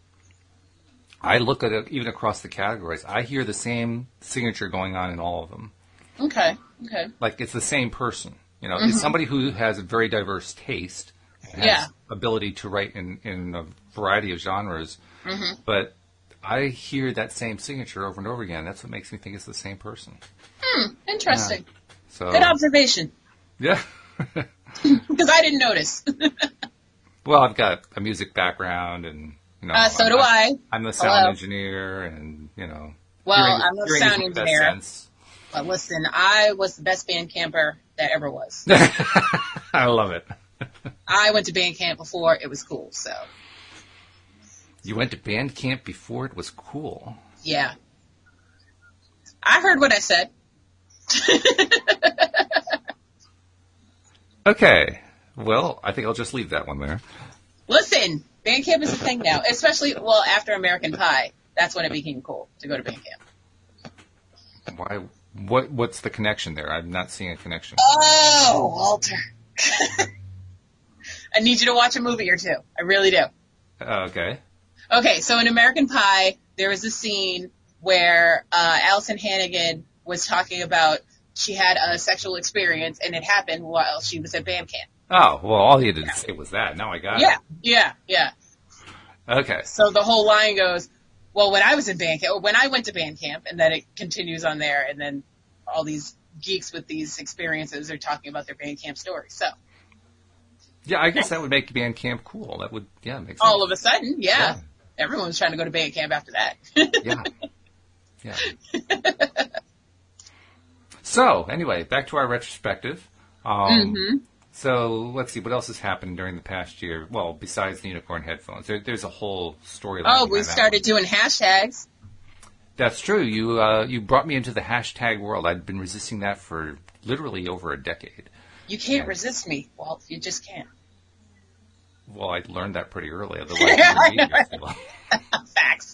I look at it even across the categories. I hear the same signature going on in all of them. Okay. Okay. Like it's the same person. You know, it's somebody who has a very diverse taste, and has Yeah. ability to write in, in a variety of genres. Mm-hmm. But I hear that same signature over and over again. That's what makes me think it's the same person. Hmm. Interesting. So Good observation. yeah. Because I didn't notice. Well, I've got a music background, and you know, Uh, so I'm, do I. I'm the sound Hello. engineer, and you know, Well, hearing- I'm a hearing sound is the best engineer. sense. But listen, I was the best band camper that ever was. I love it. I went to band camp before it was cool, so You went to band camp before it was cool. yeah. I heard what I said. Okay. Well, I think I'll just leave that one there. Listen, band camp is a thing now, especially, well, after American Pie. That's when it became cool to go to band camp. Why? What? What's the connection there? I'm not seeing a connection. Oh, Walter. I need you to watch a movie or two. I really do. Uh, okay. Okay, so in American Pie, there was a scene where uh, Allison Hannigan was talking about she had a sexual experience, and it happened while she was at band camp. Oh, well, all you had to say was that. Now I got Yeah, yeah, yeah. it. Okay. So the whole line goes, well, when I was in band camp, or when I went to band camp, and then it continues on there, and then all these geeks with these experiences are talking about their band camp stories. So Yeah, I guess that would make band camp cool. That would, yeah, make sense. all of a sudden, yeah, Yeah. everyone was trying to go to band camp after that. Yeah. Yeah. So, anyway, back to our retrospective. Um, hmm So, let's see, what else has happened during the past year? Well, besides the unicorn headphones, there, there's a whole storyline. Oh, behind we that started one. doing hashtags. That's true. You uh, you brought me into the hashtag world. I'd been resisting that for literally over a decade. You can't resist me, Walt. You just can't. Well, I learned that pretty early. Otherwise, Yeah, I I wouldn't be know. here. Facts.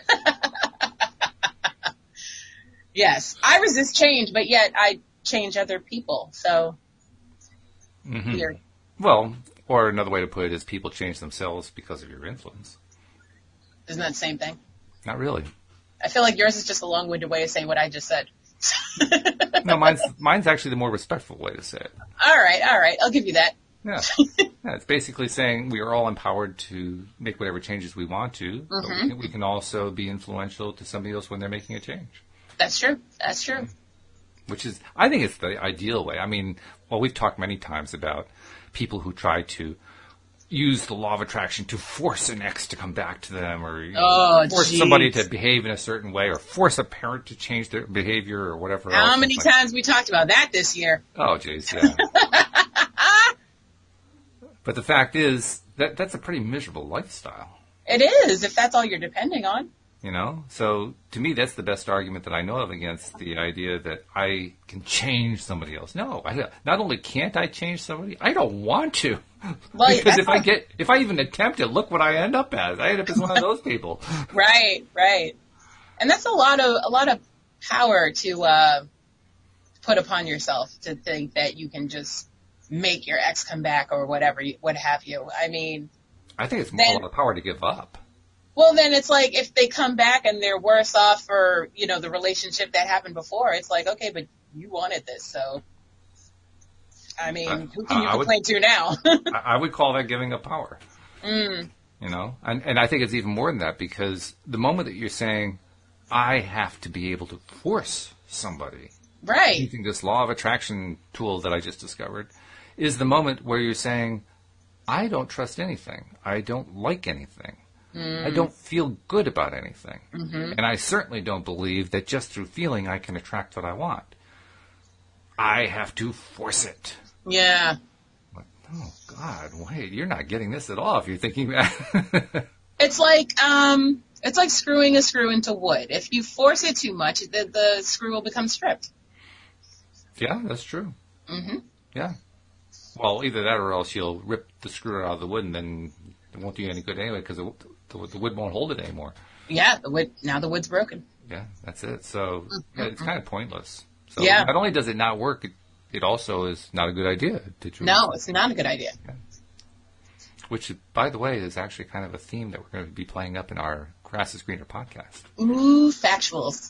Yes, I resist change, but yet I change other people. So Mhm. weird. Well, or another way to put it is people change themselves because of your influence. Isn't that the same thing? Not really. I feel like yours is just a long-winded way of saying what I just said. No, mine's mine's actually the more respectful way to say it. All right, all right. I'll give you that. Yeah. Yeah, it's basically saying we are all empowered to make whatever changes we want to, but we can, we can also be influential to somebody else when they're making a change. That's true. That's true. Which is, I think it's the ideal way. I mean, well, we've talked many times about people who try to use the law of attraction to force an ex to come back to them, or you know, Oh, force geez. somebody to behave in a certain way, or force a parent to change their behavior, or whatever else. How many It's like, times we talked about that this year? oh, jeez, yeah. But the fact is that that's a pretty miserable lifestyle. It is, if that's all you're depending on. You know, so to me, that's the best argument that I know of against the idea that I can change somebody else. No, I, not only can't I change somebody, I don't want to. Well, because that's if I not- get, if I even attempt it, look what I end up as. I end up as one of those people. Right, right. And that's a lot of a lot of power to uh, put upon yourself, to think that you can just make your ex come back or whatever, you- what have you. I mean, I think it's Then- more a lot of power to give up. well, then it's like if they come back and they're worse off for, you know, the relationship that happened before, it's like, okay, but you wanted this, so. I mean, Uh, who can you I would- complain to now? I, I would call that giving up power. mm, You know, and, and I think it's even more than that, because the moment that you're saying, I have to be able to force somebody, right. using this law of attraction tool that I just discovered, is the moment where you're saying, I don't trust anything. I don't like anything. I don't feel good about anything. Mm-hmm. And I certainly don't believe that just through feeling I can attract what I want. I have to force it. Yeah. Like, oh, God, wait, you're not getting this at all if you're thinking that. It's like um, it's like screwing a screw into wood. If you force it too much, the, the screw will become stripped. Yeah, that's true. Mm-hmm. Yeah. Well, either that or else you'll rip the screw out of the wood and then it won't do you any good anyway because the, the, the wood won't hold it anymore. Yeah, the wood. Now the wood's broken. Yeah, that's it. So yeah, it's kind of pointless. So Yeah. not only does it not work, it, it also is not a good idea. To do No, it's not a good idea. Which, by the way, is actually kind of a theme that we're going to be playing up in our Grass is Greener podcast. Ooh, factuals.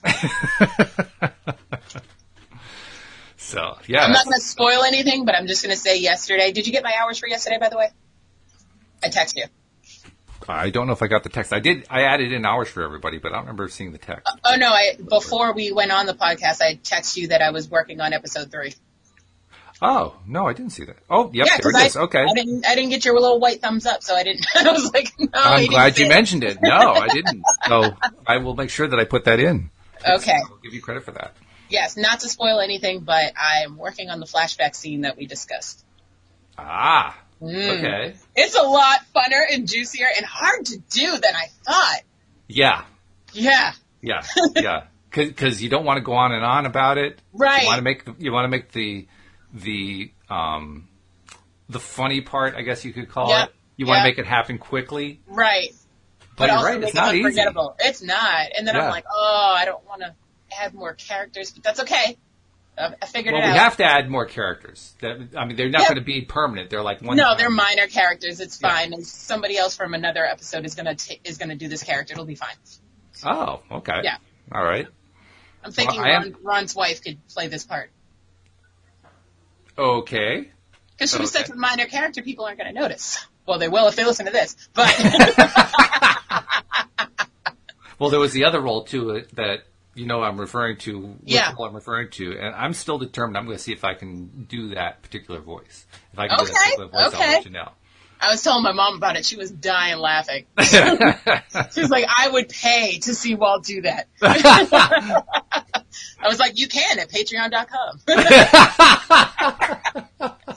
So, yeah. I'm not that's- going to spoil anything, but I'm just going to say yesterday. Did you get my hours for yesterday, by the way? I texted you. I don't know if I got the text. I did. I added in hours for everybody, but I don't remember seeing the text. Oh no! I before we went on the podcast, I texted you that I was working on episode three. Oh, no, I didn't see that. Oh, yep, yeah, there it I, is. Okay. I didn't. I didn't get your little white thumbs up, so I didn't. I was like, no. I I'm didn't glad see you it. mentioned it. No, I didn't. So I will make sure that I put that in. Okay. I'll give you credit for that. Yes, not to spoil anything, but I'm working on the flashback scene that we discussed. Ah, Mm. okay. It's a lot funner and juicier and hard to do than I thought. Yeah, Yeah. yeah, yeah. Because you don't want to go on and on about it. Right. You want to make the, you want to make the the um the funny part, I guess you could call Yep. it. You want to Yep. make it happen quickly. Right. But, you're also right. make It's it not easy. unforgettable. It's not. And then Yeah. I'm like, oh, I don't want to add more characters, but that's okay. I, I figured Well, it we out. have to add more characters. That, I mean, they're not Yeah. going to be permanent. They're like one. No, time. they're minor characters. It's Yeah. fine. And somebody else from another episode is gonna t- is gonna do this character. It'll be fine. Oh, okay. Yeah. All right. I'm thinking Well, I am- Ron, Ron's wife could play this part Okay. because she was Okay. such a minor character. People aren't gonna notice. Well, they will if they listen to this. But Well, there was the other role too uh, that you know I'm referring to. Which Yeah. role I'm referring to, and I'm still determined. I'm going to see if I can do that particular voice. If I can do that Okay, particular voice, okay. I'll let you know. I was telling my mom about it. She was dying laughing. She was like, I would pay to see Walt do that. I was like, you can at patreon dot com.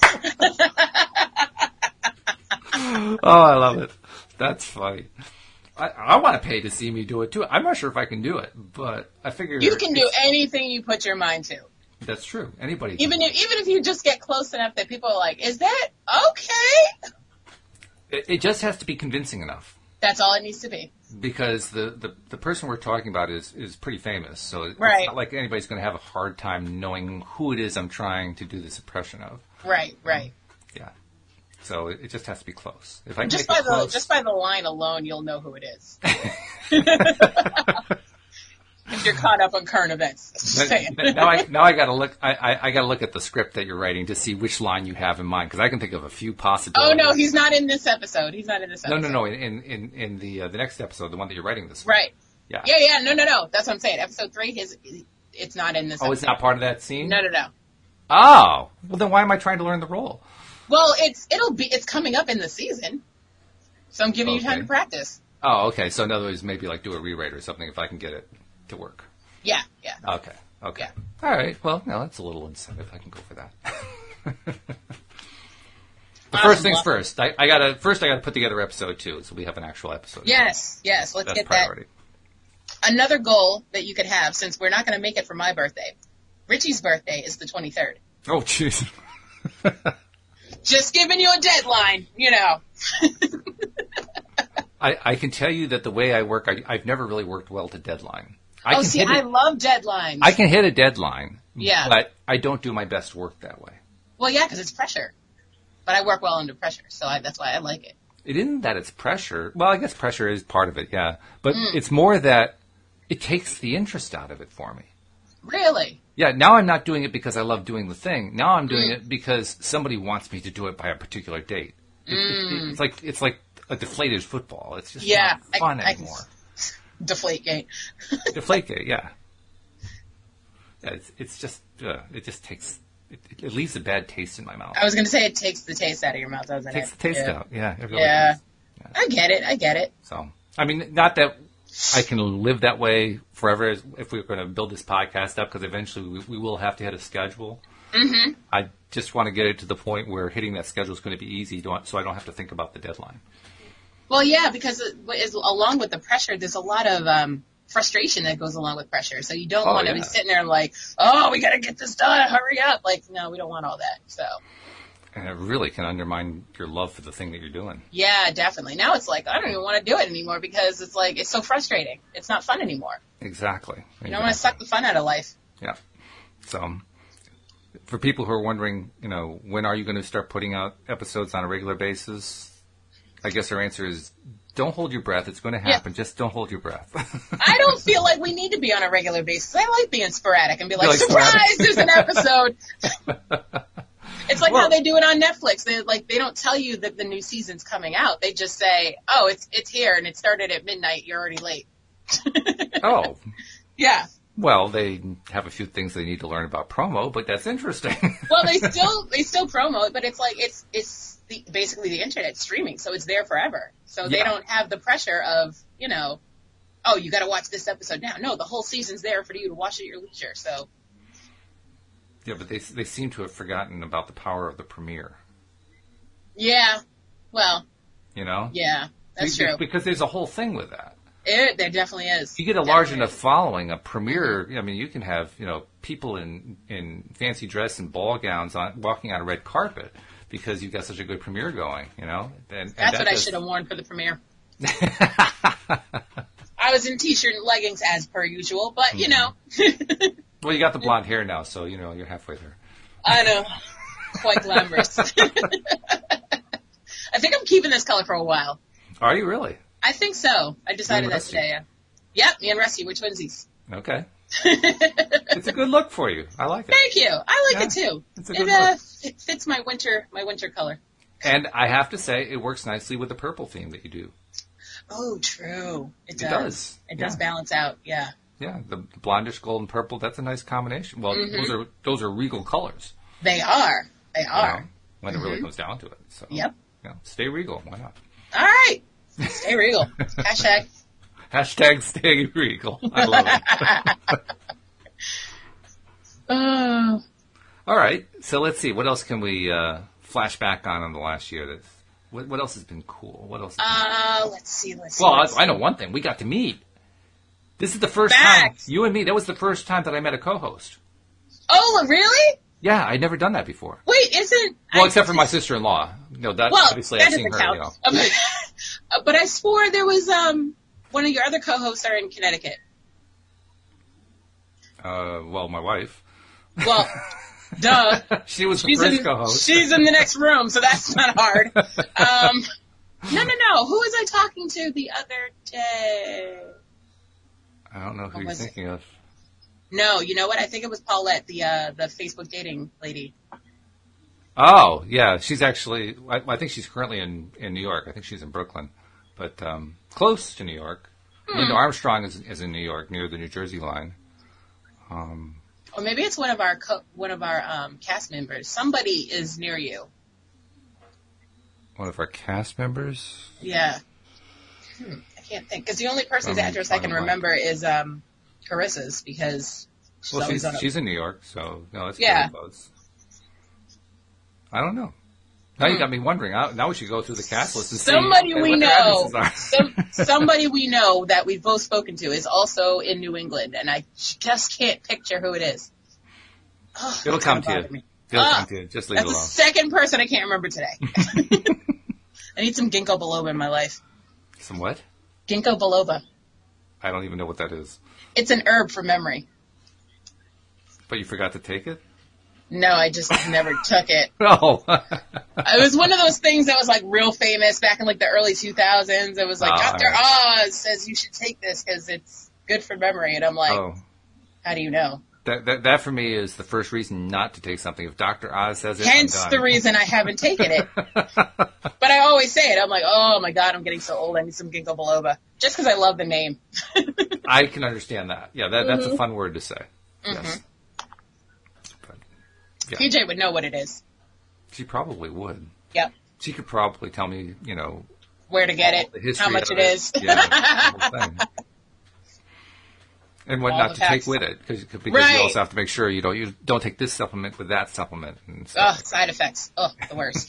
Oh, I love it. That's funny. I, I want to pay to see me do it too. I'm not sure if I can do it, but I figure You can do anything you put your mind to. That's true. Anybody. Even can. if, even if you just get close enough that people are like, is that okay? It, it just has to be convincing enough. That's all it needs to be. Because the, the, the person we're talking about is, is pretty famous, so it's right. not like anybody's going to have a hard time knowing who it is I'm trying to do this impression of. Right, right. Yeah. So it, it just has to be close. If I can just make by it close, the just by the line alone, you'll know who it is. If you're caught up on current events. Just saying. now I now I got to look. I, I, I got to look at the script that you're writing to see which line you have in mind because I can think of a few possibilities. Oh no, he's not in this episode. He's not in this episode. No, no, no. In in in the uh, the next episode, the one that you're writing this. Right. Yeah. Yeah, yeah. No, no, no. That's what I'm saying. Episode three, his it's not in this. Oh, episode. it's not part of that scene. No, no, no. Oh, well then why am I trying to learn the role? Well, it's it'll be it's coming up in the season, so I'm giving Okay. you time to practice. Oh, okay. So in other words, maybe like do a rewrite or something if I can get it to work. Yeah, yeah. Okay. Okay. Yeah. All right. Well, no, that's a little incentive. I can go for that. But Awesome. first things first. I, I gotta first. I gotta put together episode two, so we have an actual episode. Yes, yes. Let's That's get priority. that. Another goal that you could have, since we're not going to make it for my birthday. Richie's birthday is the twenty-third. Oh, jeez. Just giving you a deadline, you know. I, I can tell you that the way I work, I, I've never really worked well to deadline. I oh, can see, hit I it, love deadlines. I can hit a deadline. Yeah. But I don't do my best work that way. Well, yeah, because it's pressure. But I work well under pressure, so I, that's why I like it. It isn't that it's pressure. Well, I guess pressure is part of it, yeah. But Mm. it's more that it takes the interest out of it for me. Really? Yeah, now I'm not doing it because I love doing the thing. Now I'm doing Mm. it because somebody wants me to do it by a particular date. It, it, Mm. it's like it's like a deflated football. It's just Yeah, not fun I, I can anymore. deflate gate. Deflate it, yeah. Yeah, it's, it's just uh, it just takes it, it leaves a bad taste in my mouth. I was going to say it takes the taste out of your mouth, doesn't It takes it? the taste yeah. out. Yeah, it really Yeah. does. Yeah. I get it. I get it. So, I mean, not that I can live that way forever as- if we're going to build this podcast up, because eventually we, we will have to hit a schedule. Mm-hmm. I just want to get it to the point where hitting that schedule is going to be easy, don't- so I don't have to think about the deadline. Well, yeah, because it, is, along with the pressure, there's a lot of um, frustration that goes along with pressure. So you don't Oh, want to yeah. be sitting there like, oh, we got to get this done. Hurry up. Like, no, we don't want all that. So, And it really can undermine your love for the thing that you're doing. yeah, definitely. Now it's like, I don't even want to do it anymore because it's like, it's so frustrating. It's not fun anymore. Exactly. You don't want to suck the fun out of life. Yeah. So, for people who are wondering, you know, when are you going to start putting out episodes on a regular basis? I guess our answer is don't hold your breath. It's going to happen. Yeah. Just don't hold your breath. I don't feel like we need to be on a regular basis. I like being sporadic and be like, like surprise, sporadic? there's an episode. It's like Well- how they do it on Netflix. They like they don't tell you that the new season's coming out. They just say, "Oh, it's it's here and it started at midnight. You're already late." Oh, Yeah. well, they have a few things they need to learn about promo, but that's interesting. Well, they still they still promo it, but it's like it's it's the, basically the internet streaming, so it's there forever. So they Yeah. don't have the pressure of, you know, oh, you got to watch this episode now. No, the whole season's there for you to watch at your leisure. So Yeah, but they they seem to have forgotten about the power of the premiere. yeah, well, You know? yeah, that's Be- true. Because there's a whole thing with that. It, there definitely is. If you get a large Definitely enough following, a premiere, I mean, you can have, you know, people in, in fancy dress and ball gowns on, walking on a red carpet because you've got such a good premiere going, you know? And, and That's that what I does- should have worn for the premiere. I was in t-shirt and leggings as per usual, but you know, Well, you got the blonde hair now, so, you know, you're halfway there. I know, quite glamorous. I think I'm keeping this color for a while. Are you really? I think so. I decided and that Rusty. today. Yeah. Yep, me and Rusty, we're twinsies. Okay. Thank It's a good look for you. I like it. you. I like Yeah, it too. it's a It good uh, look. it fits my winter my winter color. And I have to say, it works nicely with the purple theme that you do. Oh, true. It It does. does. It does Yeah. balance out. Yeah. Yeah, the blondish gold and purple, that's a nice combination. Well, Mhm. those are those are regal colors. They are. They you are. know, when it really Mhm. comes down to it. So, Yep. you know, stay regal. Why not? All right. Stay regal. Hashtag. Hashtag stay regal. I love it. Oh. All right. So let's see. What else can we uh, flash back on in the last year? That's, What, what else has been cool? What else? Uh, let's see. Let's see. Well, let's I, I know one thing. We got to meet. This is the first Facts. time you and me. That was the first time that I met a co-host. Oh, really? Yeah, I'd never done that before. Wait, isn't Well, I, except for my sister-in-law. No, that well, obviously that I've seen doesn't her. count. You know. Um, but I swore there was um one of your other co-hosts are in Connecticut. Uh, well, my wife. Well, duh. She was the She's first in, co-host. She's in the next room, so that's not hard. Um, no, no, no. Who was I talking to the other day? I don't know who Or you're was it- thinking of. No, you know what? I think it was Paulette, the uh, the Facebook dating lady. Oh, yeah. She's actually, I, I think she's currently in, in New York. I think she's in Brooklyn. But um, close to New York. Hmm. Linda Armstrong is, is in New York, near the New Jersey line. Um, Or maybe it's one of our co- one of our um, cast members. Somebody is near you. one of our cast members? Yeah. Hmm, I can't think. Because the only person's Um, address I can blank. remember is um, Carissa's, because she's Well, always she's, on a... she's in New York, so no, it's Yeah. pretty close. I don't know. Now you got me wondering. I, now we should go through the cast list and see Somebody what we their know, addresses are. some, somebody we know that we've both spoken to is also in New England, and I just can't picture who it is. Oh, It'll that's come gonna to bother you. me. It'll Ah, come to you. Just leave it That's the alone. second person I can't remember today. I need some ginkgo biloba in my life. Some what? Ginkgo biloba. I don't even know what that is. It's an herb for memory. But you forgot to take it? No, I just never took it. No. It was one of those things that was like real famous back in like the early two thousands. It was like, Oh, Doctor alright. Oz says you should take this because it's good for memory. And I'm like, oh. how do you know? That, that that for me is the first reason not to take something. If Doctor Oz says it, Hence I'm the done. reason I haven't taken it. But I always say it. I'm like, oh my God, I'm getting so old. I need some ginkgo biloba. Just because I love the name. I can understand that. Yeah, that, that's Mm-hmm. a fun word to say. Yes. But, yeah. P J would know what it is. She probably would. Yep. She could probably tell me, you know, Where to get all the it, history how much of it is. Yeah, the whole thing. And what All not the to facts. take with it, cause, because Right. you also have to make sure you don't you don't take this supplement with that supplement and Ugh, stuff. side effects. Ugh, the worst.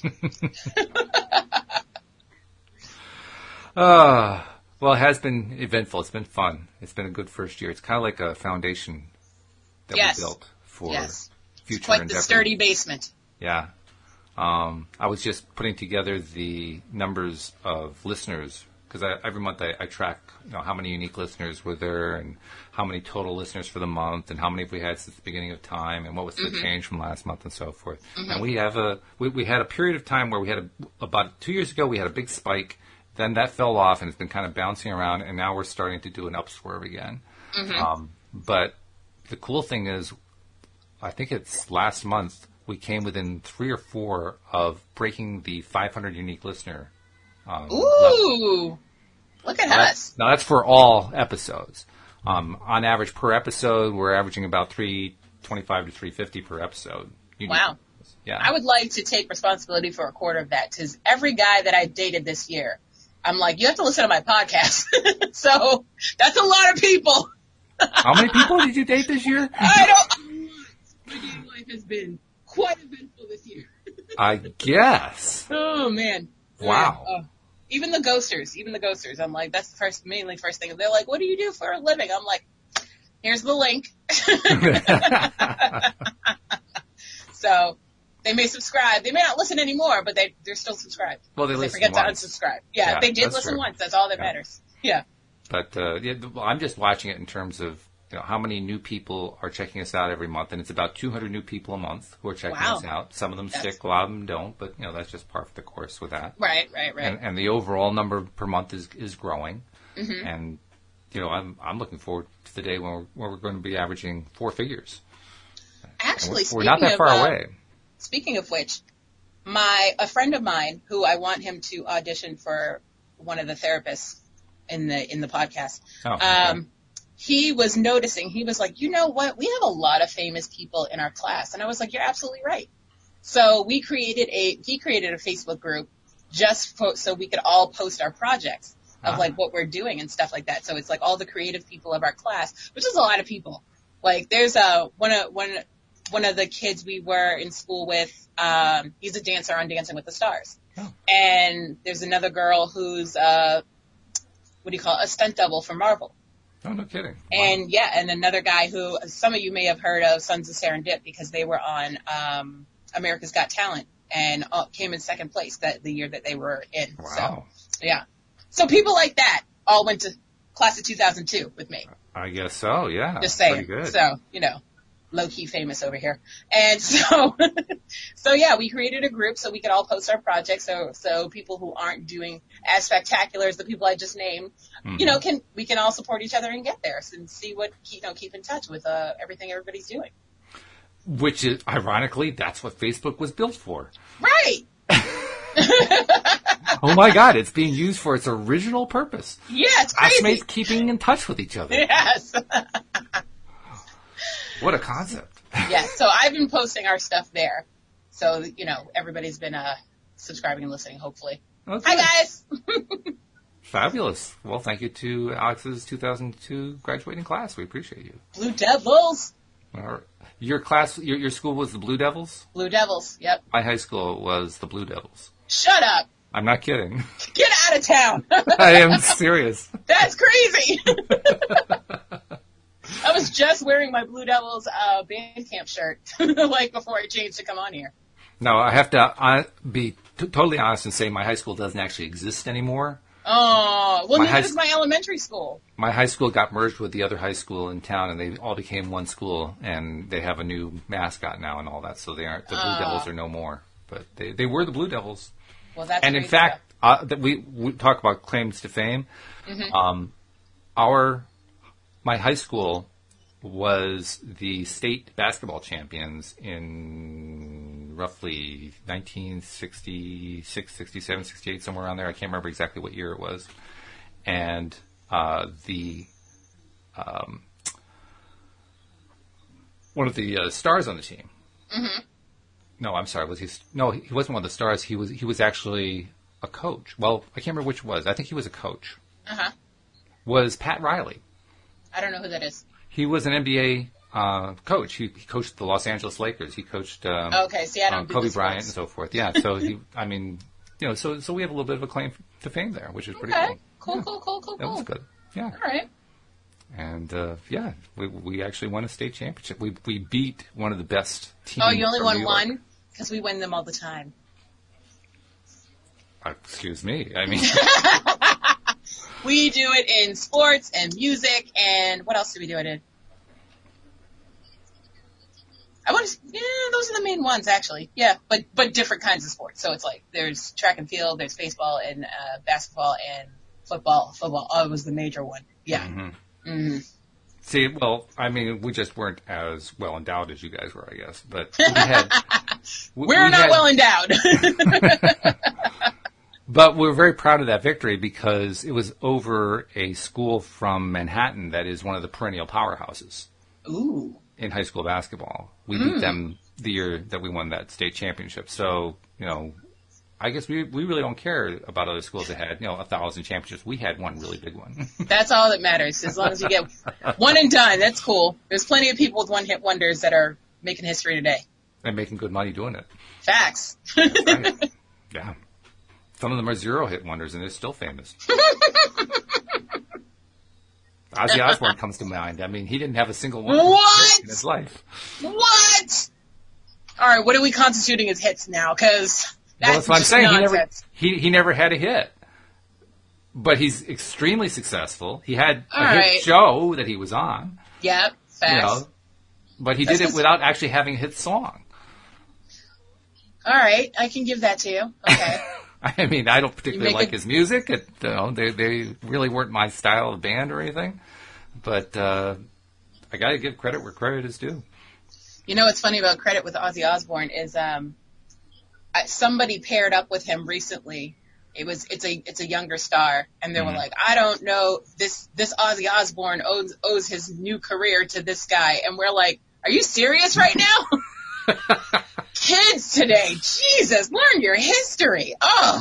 Uh, well, it has been eventful. It's been fun. It's been a good first year. It's kind of like a foundation that Yes. we built for Yes. future Quite the endeavor. sturdy basement. Yeah. Um, I was just putting together the numbers of listeners because every month I, I track, you know, how many unique listeners were there and how many total listeners for the month and how many have we had since the beginning of time and what was the Mm-hmm. change from last month and so forth. And we have a we, we had a period of time where we had a, about two years ago we had a big spike. Then that fell off and it's been kind of bouncing around, and now we're starting to do an upswerve again. Um, but the cool thing is, I think it's last month we came within three or four of breaking the five hundred unique listener. Um, level. Ooh. Look at Now us. that's, now that's for all episodes. Um, on average per episode, we're averaging about three twenty-five to three fifty per episode. Unique. Wow. Yeah. I would like to take responsibility for a quarter of that, because every guy that I dated this year, I'm like, you have to listen to my podcast. So that's a lot of people. How many people did you date this year? I don't. My dating life has been quite eventful this year. I guess. Oh man. Wow. Oh. Even the ghosters, even the ghosters, I'm like, that's the first, mainly first thing. They're like, what do you do for a living? I'm like, here's the link. So they may subscribe. They may not listen anymore, but they, they're still subscribed. Well, they They listen forget once. to unsubscribe. Yeah, Yeah, they did that's listen true. once. That's all that Yeah. matters. Yeah. But uh, yeah, well, I'm just watching it in terms of you know how many new people are checking us out every month, and it's about two hundred new people a month who are checking Wow. us out. Some of them That's- stick, a lot of them don't, but you know that's just par for the course with that. Right, right, right. And, and the overall number per month is is growing, Mm-hmm. and you know I'm I'm looking forward to the day when we're, when we're going to be averaging four figures. And Actually, we're, we're not that speaking far of, uh, away. Speaking of which, my a friend of mine who I want him to audition for one of the therapists in the in the podcast. Oh, okay. Um, he was noticing. He was like, you know what? We have a lot of famous people in our class, and I was like, you're absolutely right. So we created a he created a Facebook group just for, so we could all post our projects of Ah. like what we're doing and stuff like that. So it's like all the creative people of our class, which is a lot of people. Like there's a one of one one of the kids we were in school with, um, he's a dancer on Dancing with the Stars. Oh. And there's another girl who's, uh, what do you call it, a stunt double for Marvel. Oh, no kidding. Wow. And yeah, and another guy who some of you may have heard of, Sons of Serendip, because they were on um, America's Got Talent and uh, came in second place that the year that they were in. Wow. So, yeah. So people like that all went to class of two thousand two with me. I guess so, yeah. Just saying. Pretty good. So, you know, low-key famous over here. And so, so yeah, we created a group so we could all post our projects. So, so people who aren't doing as spectacular as the people I just named, Mm-hmm. you know, can, we can all support each other and get there and see what, you know, keep in touch with, uh, everything everybody's doing. Which is, ironically, that's what Facebook was built for. Right. Oh my God, it's being used for its original purpose. Yeah, it's crazy. Classmates keeping in touch with each other. Yes. What a concept. Yeah, so I've been posting our stuff there. So, you know, everybody's been uh, subscribing and listening, hopefully. Okay. Hi, guys. Fabulous. Well, thank you to Alex's two thousand two graduating class. We appreciate you. Blue Devils. Our, your class, your, your school was the Blue Devils? Blue Devils, yep. My high school was the Blue Devils. Shut up. I'm not kidding. Get out of town. I am serious. That's crazy. I was just wearing my Blue Devils uh, band camp shirt, like before I changed to come on here. No, I have to uh, be t- totally honest and say my high school doesn't actually exist anymore. Oh, well, My neither high does sc- my elementary school. My high school got merged with the other high school in town, and they all became one school, and they have a new mascot now and all that, so they aren't, the Blue Oh. Devils are no more. But they, they were the Blue Devils. Well, that's And in great fact, stuff. uh, that we, we talk about claims to fame. Mhm. Um, our, my high school was the state basketball champions in roughly nineteen sixty-six, sixty-seven, sixty-eight, somewhere around there. I can't remember exactly what year it was. And uh, the um, one of the uh, stars on the team. Mhm. No, I'm sorry. Was he? No, he wasn't one of the stars. He was. He was actually a coach. Well, I can't remember which it was. I think he was a coach. Uh-huh. Was Pat Riley? I don't know who that is. He was an N B A uh, coach. He, he coached the Los Angeles Lakers. He coached um, Okay, see, I don't um, do Kobe the Bryant and sports. so forth. Yeah. So he. I mean, you know. So so we have a little bit of a claim to fame there, which is pretty Okay, cool. cool, Yeah, cool, cool, cool, That cool. was good. Yeah. All right. And uh, yeah, we we actually won a state championship. We we beat one of the best teams. Oh, you only from won New York. one? Because we win them all the time. Uh, excuse me. I mean. We do it in sports and music, and what else do we do it in? I want to, yeah, those are the main ones, actually. Yeah, but but different kinds of sports. So it's like there's track and field, there's baseball and uh, basketball and football. Football oh, was the major one. Yeah. Mm-hmm. Mm-hmm. See, well, I mean, we just weren't as well endowed as you guys were, I guess. But we had. we, We're we not had, well endowed. But we're very proud of that victory because it was over a school from Manhattan that is one of the perennial powerhouses Ooh. in high school basketball. We Mm. beat them the year that we won that state championship. So, you know, I guess we we really don't care about other schools that had, you know, a thousand championships. We had one really big one. That's all that matters. As long as you get one and done, that's cool. There's plenty of people with one-hit wonders that are making history today. And making good money doing it. Facts. That's right. Yeah. Some of them are zero hit wonders and they're still famous. Ozzy Osbourne comes to mind. I mean, he didn't have a single one What? in his life. What? All right, what are we constituting as hits now? Because that's, Well, that's what I'm just saying. He never, nonsense. he, he never had a hit. But he's extremely successful. He had a All hit right. show that he was on. Yep, facts. You know, but he That's did it just- without actually having a hit song. All right, I can give that to you. Okay. I mean, I don't particularly make like a- his music. It, you know, they they really weren't my style of band or anything. But uh, I got to give credit where credit is due. You know what's funny about credit with Ozzy Osbourne is um, I, somebody paired up with him recently. It was it's a it's a younger star, and they Mhm. were like, I don't know, this this Ozzy Osbourne owes owes his new career to this guy, and we're like, are you serious right now? Kids today, Jesus, learn your history. Oh,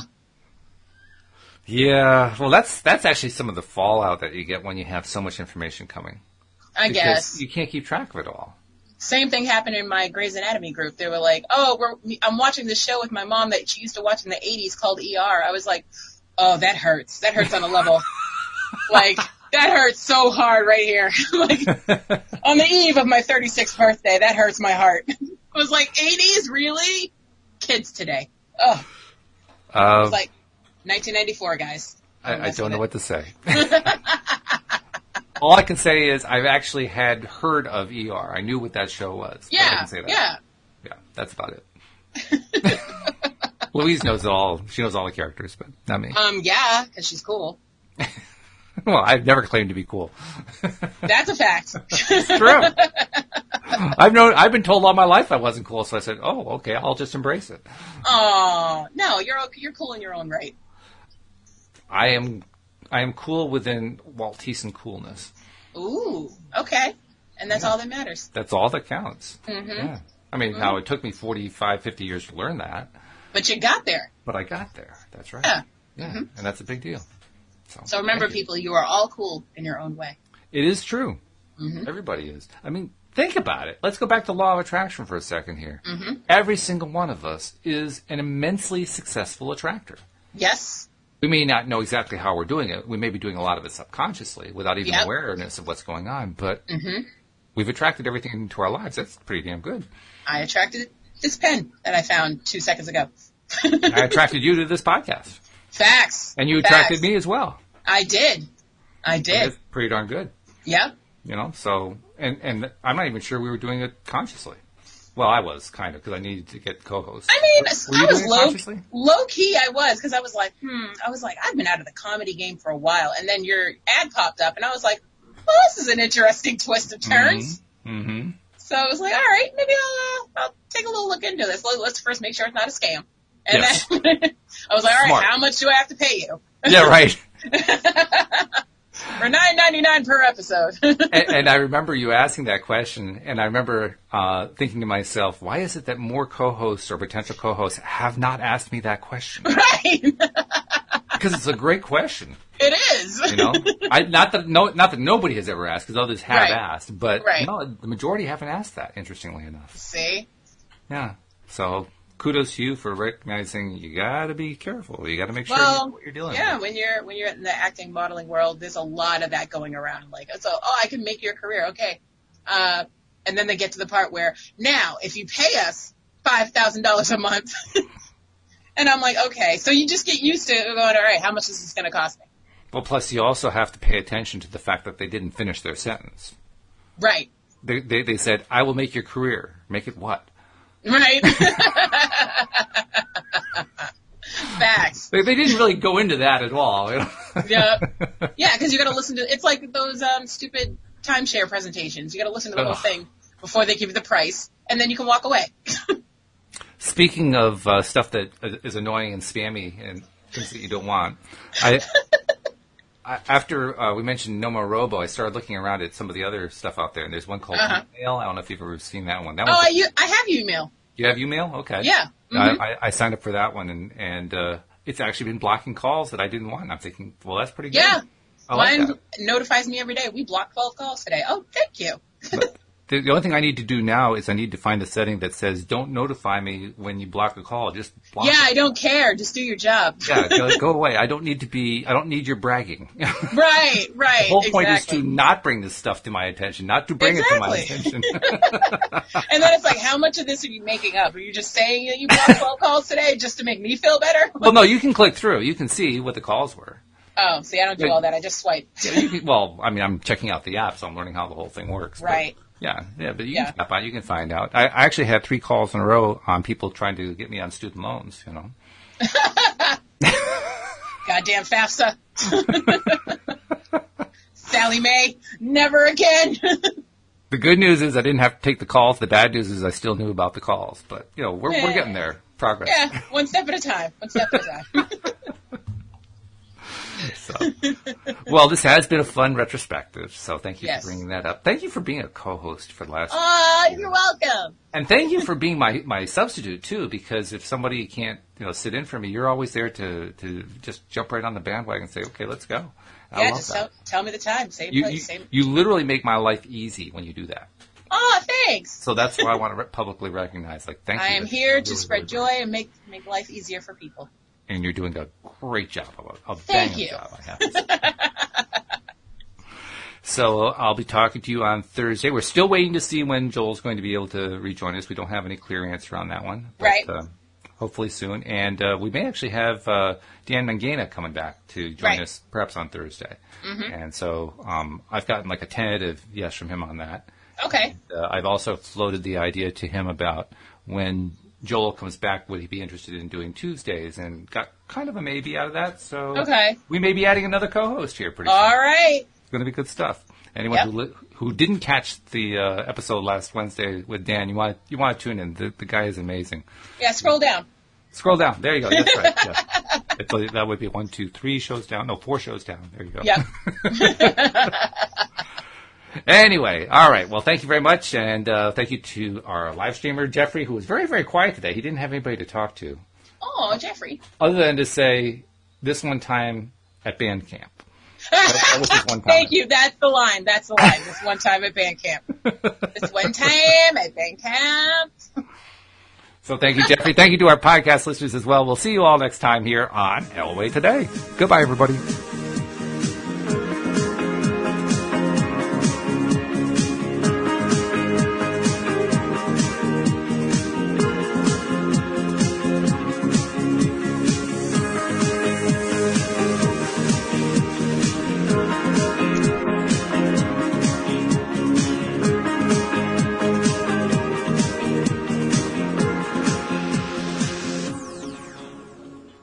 Yeah, well, that's that's actually some of the fallout that you get when you have so much information coming. I Because guess you can't keep track of it all. Same thing happened in my Grey's Anatomy group. They were like, oh, we're, I'm watching this show with my mom that she used to watch in the eighties called E R. I was like, oh, that hurts. That hurts on a level. Like, that hurts so hard right here. Like, on the eve of my thirty-sixth birthday, that hurts my heart. I was like, eighties? Really? Kids today. Ugh. Uh, It's like nineteen ninety-four, guys. I, I don't know what to say. All I can say is I've actually had heard of E R. I knew what that show was. Yeah, I can say that. yeah. Yeah, that's about it. Louise knows it all. She knows all the characters, but not me. Um, yeah, because she's cool. Well, I've never claimed to be cool. That's a fact. It's true. I've known. I've been told all my life I wasn't cool, so I said, "Oh, okay, I'll just embrace it." Oh no, you're you're cool in your own right. I am. I am cool within Waltesian coolness. Ooh, okay, and that's Yeah. all that matters. That's all that counts. Mm-hmm. Yeah. I mean, Mm-hmm. now it took me forty-five, fifty years to learn that, But you got there. but I got there. That's right. Yeah. Yeah, Mhm. and that's a big deal. So, So remember, thank you. people, you are all cool in your own way. It is true. Mm-hmm. Everybody is. I mean, think about it. Let's go back to law of attraction for a second here. Mm-hmm. Every single one of us is an immensely successful attractor. Yes. We may not know exactly how we're doing it. We may be doing a lot of it subconsciously without even Yep. awareness of what's going on. But Mm-hmm. we've attracted everything into our lives. That's pretty damn good. I attracted this pen that I found two seconds ago. I attracted you to this podcast. Facts. And you Facts. attracted me as well. I did. I did. That's pretty darn good. Yeah. You know, so, and, and I'm not even sure we were doing it consciously. Well, I was, kind of, because I needed to get co-hosts. I mean, Were you I was doing it low, consciously? low key. I was because I was like, hmm. I was like, I've been out of the comedy game for a while, and then your ad popped up, and I was like, well, this is an interesting twist of turns. Mm-hmm. So I was like, all right, maybe I'll, uh, I'll take a little look into this. Let- Let's first make sure it's not a scam. And Yes. then I was like, all right, Smart. how much do I have to pay you? Yeah, right. For nine ninety nine per episode. and, and I remember you asking that question, and I remember uh, thinking to myself, why is it that more co-hosts or potential co-hosts have not asked me that question? Right. Because it's a great question. It is. You know, I, not that no, not that nobody has ever asked, because others have Right. asked, but Right. no, the majority haven't asked that. Interestingly enough, See? yeah. So kudos to you for recognizing you got to be careful. You got to make sure you Well, know what you're dealing yeah, with. when you're when you're in the acting modeling world, there's a lot of that going around. Like, so, oh, I can make your career, okay. Uh, and then they get to the part where, now, if you pay us five thousand dollars a month, and I'm like, okay, so you just get used to going, all right, how much is this going to cost me? Well, plus you also have to pay attention to the fact that they didn't finish their sentence. Right. They they, they said, "I will make your career." Make it what? Right. Facts. They, they didn't really go into that at all. You know? Yeah. Yeah, because you got to listen to, it's like those um, stupid timeshare presentations. You got to listen to the whole Ugh. thing before they give you the price, and then you can walk away. Speaking of uh, stuff that is annoying and spammy and things that you don't want, I, I after uh, we mentioned No More Robo, I started looking around at some of the other stuff out there, and there's one called Uh-huh. Email. I don't know if you've ever seen that one. That Oh, one's I, u- I have email. You have email? Okay. Yeah. Mhm. I, I, I signed up for that one, and and uh, it's actually been blocking calls that I didn't want. And I'm thinking, well, that's pretty good. Yeah. I like Mine that. notifies me every day. We blocked twelve calls today. Oh, thank you. But the, the only thing I need to do now is I need to find a setting that says, don't notify me when you block a call. Just block Yeah, it. I don't care. Just do your job. Yeah, go, go away. I don't need to be, I don't need your bragging. Right, right. The whole point exactly. is to not bring this stuff to my attention, not to bring it to my Exactly. attention. And then it's like, how much of this are you making up? Are you just saying that you blocked twelve calls today just to make me feel better? Well, no, you can click through. You can see what the calls were. Oh, see, I don't do all that. I just swipe. Yeah, you can, well, I mean, I'm checking out the app, so I'm learning how the whole thing works. but- Right. Yeah, yeah, but you Yeah. can tap out, you can find out. I, I actually had three calls in a row on people trying to get me on student loans, you know. Goddamn FAFSA. Sally Mae, never again. The good news is I didn't have to take the calls. The bad news is I still knew about the calls. But, you know, we're, Yeah. we're getting there. Progress. Yeah, one step at a time. One step at a time. So. Well, this has been a fun retrospective, so thank you Yes. for bringing that up. Thank you for being a co-host for the last Oh, you're welcome. And thank you for being my, my substitute, too, because if somebody can't, you know, sit in for me, you're always there to, to just jump right on the bandwagon and say, okay, let's go. I Yeah, love just that. tell, tell me the time. Same You, place, you, same. you literally make my life easy when you do that. Oh, thanks. So that's why I want to re- publicly recognize. Like, thank you. I am That's here really, to spread really joy great. and make make life easier for people. And you're doing a great job. A, a Thank bang you. job, I have to say. So I'll be talking to you on Thursday. We're still waiting to see when Joel's going to be able to rejoin us. We don't have any clear answer on that one. But, Right. Uh, hopefully soon. And uh, we may actually have uh, Dan Mangana coming back to join Right. us perhaps on Thursday. Mm-hmm. And so um, I've gotten like a tentative yes from him on that. Okay. Uh, I've also floated the idea to him about when Joel comes back, would he be interested in doing Tuesdays? And got kind of a maybe out of that. So Okay. we may be adding another co-host here pretty soon. All right. It's going to be good stuff. Anyone Yep. who li- who didn't catch the uh, episode last Wednesday with Dan, you want you want to tune in. The, the guy is amazing. Yeah, scroll down. Scroll down. There you go. That's right. Yeah. It's, uh, that would be one, two, three shows down. No, four shows down. There you go. Yep. Anyway, all right. Well, thank you very much, and uh, thank you to our live streamer Jeffrey, who was very, very quiet today. He didn't have anybody to talk to, Oh, Jeffrey. other than to say this one time at band camp. That, that was his one comment. Thank you. That's the line. That's the line. This one time at band camp. This one time at band camp. So thank you, Jeffrey. Thank you to our podcast listeners as well. We'll see you all next time here on Elway Today. Goodbye, everybody.